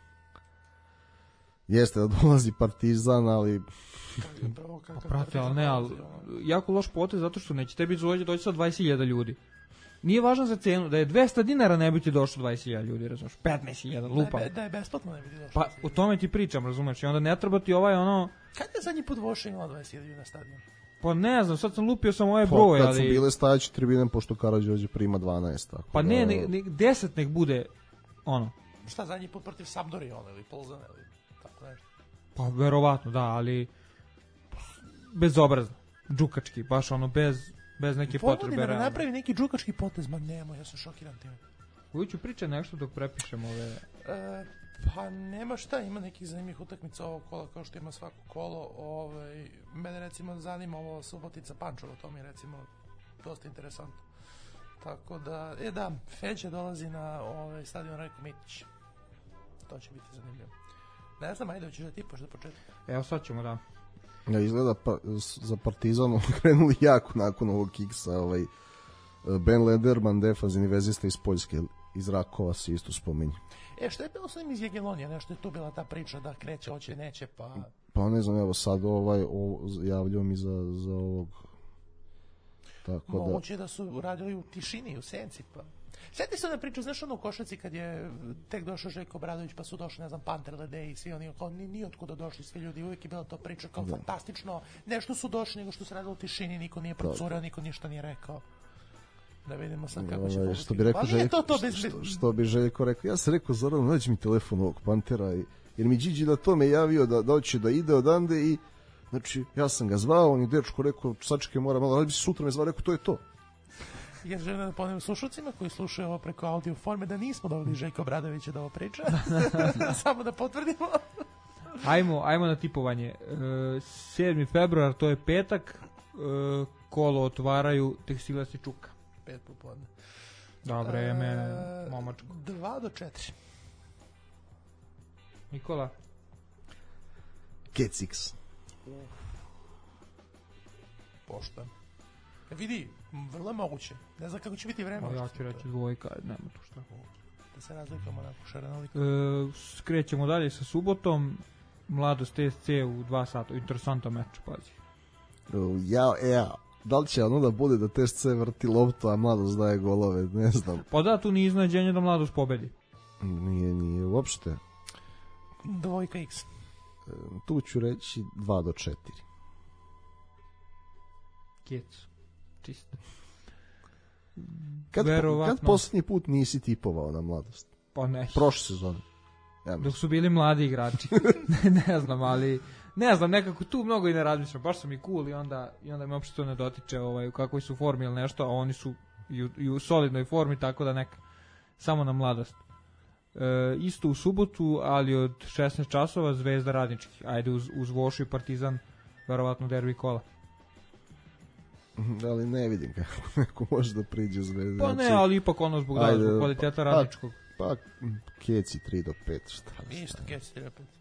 Jeste da dolazi Partizan, ali... Pa prate, ali ne, ali jako loš potez zato što neće tebi doći doći sa dvadeset hiljada ljudi. Nije važno za cenu, da je dvesta dinara ne bi ti došlo dvadeset hiljada ljudi, razumeš, petnaest hiljada, lupa. Da je, da je besplatno ne bi ti došlo. Pa o tome ti pričam, razumeš, i onda ne treba ti ovaj ono... Kad je zadnji put Voša imala dvadeset hiljada ljudi na stadionu? Pa ne znam, sad sam lupio sam ovaj broj, ali... Kad su bile stajeće tribine, pošto Karađorđe prima dvanaest, tako pa da... ne, ne, ne, deset nek bude, ono... Šta, zadnji put protiv Sampdoria, ono, ili Polzana, ili tako nešto? Pa verovatno, da, ali... bezobrazno, džukački, baš ono, bez... bez neke potrebe. Vojvodina da napravi neki džukački potez, ma nemo, ja sam šokiran time. Uviću priča nešto dok prepišemo ove... E, pa nema šta, ima nekih zanimljivih utakmica ovog kola kao što ima svako kolo. Ovaj, mene recimo zanima ovo Subotica Pančevo, to mi je recimo dosta interesantno. Tako da, e da, Feđa dolazi na ovaj, stadion Rajko Mitić. To će biti zanimljivo. Ne znam, ajde, hoćeš da tipaš za početak? Evo sad ćemo, da. Ja, izgleda pa, za Partizan krenuli jako nakon ovog kiksa, ovaj, Ben Lederman, defanzivni vezista iz Poljske, iz Rakova se isto spominje. E, što je bilo s njim iz Jagelonija? Nešto je tu bila ta priča da kreće, hoće, neće, pa... Pa ne znam, evo sad ovaj, o, javljao mi za, za ovog... Tako da... Moguće da su radili u tišini, u senci, pa... Sjeti se na priču, znaš ono u Košarci kad je tek došao Željko Obradović, pa su došli, ne znam, Panter Ledej i svi oni, kao ni, ni otkuda došli svi ljudi, uvijek je bila to priča kao da. Fantastično, nešto su došli nego što se radilo u tišini, niko nije procurao, niko ništa nije rekao. Da vidimo sad kako će ovaj, što bi rekao Željko, to, to bez... što, što bi Željko rekao, ja sam rekao Zoran, nađi mi telefon ovog Pantera, i, jer mi Điđi na to me javio da, da hoće da ide odande i znači ja sam ga zvao, on je dečko rekao, sačekaj mora malo, ali bi se sutra me zvao, rekao to je to. Ja želim da ponovim slušalcima koji slušaju ovo preko audio forme da nismo doveli Željka Obradovića da ovo priča. Samo da potvrdimo. ajmo, ajmo na tipovanje. E, sedmi februar, to je petak, e, kolo otvaraju Tekstilac i Čuka. Pet popodne. Da, vreme, e, momačko. Dva do četiri. Nikola? Keciks. Pošta. Vidi, vrlo je moguće. Ne znam kako će biti vreme. Ja ću reći dvojka, nema tu šta. Da se razlikamo onako šaranoliko. E, skrećemo dalje sa subotom. Mladost T S C u dva sata. Interesantan meč, pazi. Ja, ja. Da li će ono da bude da T S C vrti loptu, a Mladost daje golove, ne znam. Pa da, tu nije iznenađenje da Mladost pobedi. Nije, nije, uopšte. Dvojka X. E, tu ću reći dva do četiri. Kec. Čisto. Kad, Verovatno. kad posljednji put nisi tipovao na Mladost? Pa ne. Prošle sezone. Ja Dok su bili mladi igrači. ne znam, ali ne znam, nekako tu mnogo i ne razmišljam. Baš sam i cool i onda, i onda me uopšte to ne dotiče ovaj, u kakvoj su formi ili nešto, a oni su i u, i u solidnoj formi, tako da neka samo na Mladost. E, isto u subotu, ali od šesnaest časova Zvezda Radnički. Ajde uz, uz Vošu i Partizan, verovatno derbi kola. Ali ne vidim kako neko može da priđe Zvezda. Pa ne, ali ipak ono zbog, da, zbog kvaliteta Radničkog. Pa, pa Keci tri do pet, šta? Isto Keci tri do pet.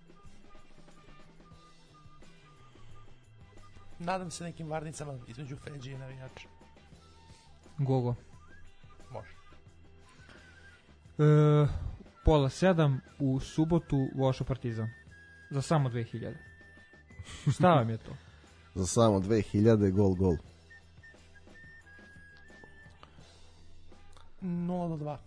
Nadam se nekim varnicama između Feđi i navijača. Gogo. Može. E, pola sedam u subotu Voša Partizan. Za samo dve hiljade. Šta vam je to? Za samo dve hiljade gol gol. nula do dva.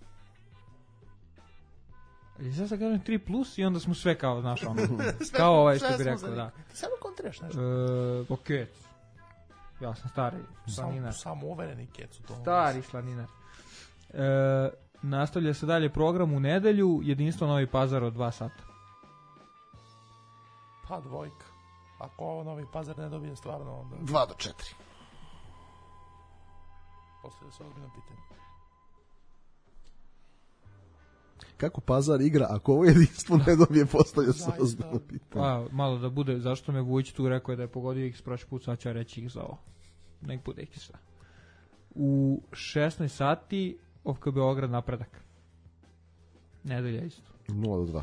I sad sad kažem tri plus i onda smo sve kao, znaš, ono, kao ovaj što bi rekao, da. Ti samo kontriraš nešto. E, po Kec. Ja sam stari slaninar. Sam, samo uvereni Kec u tom. Stari slaninar. E, nastavlja se dalje program u nedelju, jedinstvo Novi Pazar od dva sata. Pa dvojka. Ako ovo Novi Pazar ne dobije stvarno, onda... dva do četiri. Postavlja se ozbiljno pitanje. Kako Pazar igra, ako ovo jedinstvo ne dobije, postavlja se ozbiljno pitanje. Pa, malo da bude, zašto me Vujić tu rekao je da je pogodio X prošli put, sad ću ja reći X za ovo. Nek bude X. U šesnaest sati O F K Beograd Napredak. Nedelja isto. nula do dva.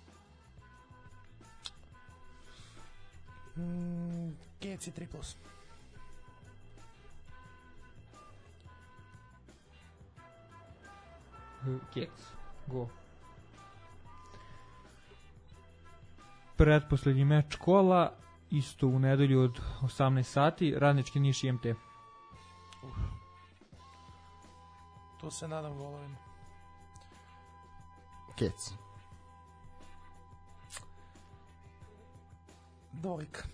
Mm, Kec i tri plus. Kec. Go. Pretposlednji meč kola, isto u nedelju od osamnaest sati, Radnički Niš i M T. Uf. To se nadam golovima. Kec. Dvojka.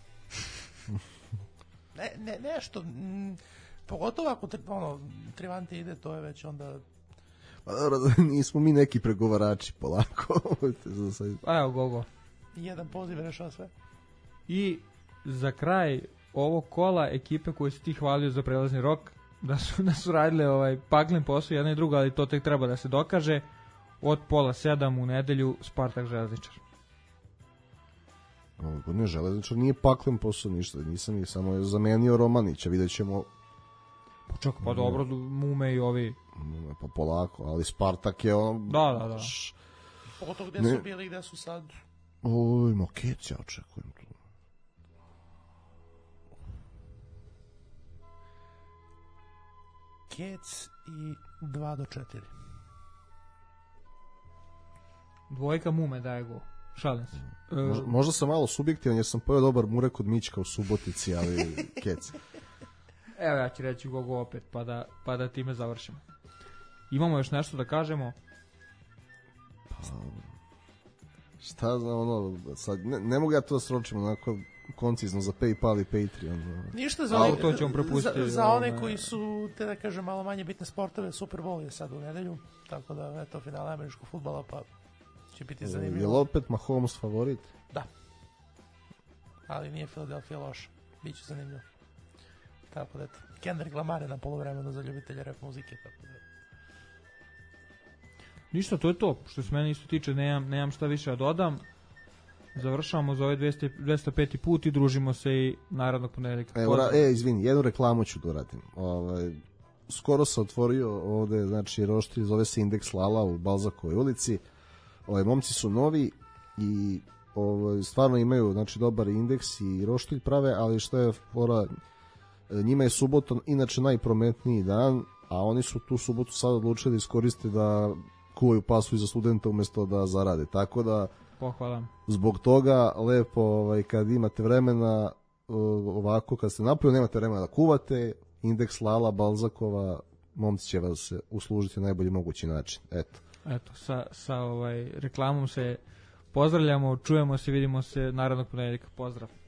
ne, ne, nešto, m, pogotovo ako tri, ono, Trivante ide, to je već onda... Pa dobro, nismo mi neki pregovarači, polako. A evo, Gogo. Jedan poziv rešava sve. I za kraj ovog kola, ekipe koje si ti hvalio za prelazni rok, da su, da su radile ovaj paklen posao jedna i druga, ali to tek treba da se dokaže. Od pola sedam u nedelju Spartak Železničar. Ovo ne, Železničar nije paklen posao ništa, nisam je samo je zamenio Romanića, vidjet ćemo. Pa čak, pa dobro, Mume i ovi. Pa polako, ali Spartak je on... Da, da, da. Pogotovo gde ne. su bili, gde su sad... Oj, Mokec, ja očekujem tu. Kec i dva do četiri. Dvojka Mume daje go. Šalim se. Možda, možda sam malo subjektivan jer sam pojao dobar murek od Mićka u Subotici, ali Kec. Evo ja ću reći Gogo opet, pa da, pa da time završimo. Imamo još nešto da kažemo? Pa, šta znam, ono, sad, ne, ne mogu ja to sročim onako koncizno za PayPal i Patreon. Ništa za one, to ćemo prepustiti. Za, za one koji su, te da kažem, malo manje bitne sportove, Super Bowl je sad u nedelju, tako da, eto, finale američkog fudbala, pa će biti zanimljivo. Je li opet Mahomes favorit? Da. Ali nije Philadelphia loša. Biće zanimljivo. Tako da, eto, Kendrick Lamar je na polovremenu za ljubitelje rap muzike, tako da. Ništa, to je to. Što se mene isto tiče, nemam, nemam šta više da dodam. Završavamo za ovaj dvesta, dvesta peti put i družimo se i narednog ponedeljka. E, ora, e, izvini, jednu reklamu ću da uradim. Ovaj, skoro sam otvorio ovde, znači, roštilj, zove se Indeks Lala u Balzakovoj ulici. Ovaj, momci su novi i ovaj, stvarno imaju, znači, dobar indeks i roštilj prave, ali što je fora, njima je subotom inače najprometniji dan, a oni su tu subotu sad odlučili da iskoriste da kuvaju pasu iza studenta umesto da zarade. Tako da pohvalam. Zbog toga lepo ovaj, kad imate vremena ovako, kad ste napolju nemate vremena da kuvate, Indeks Lala, Balzakova, momci će vas uslužiti na najbolji mogući način. Eto. Eto, sa, sa ovaj reklamom se pozdravljamo, čujemo se, vidimo se narednog ponedeljka. Pozdrav.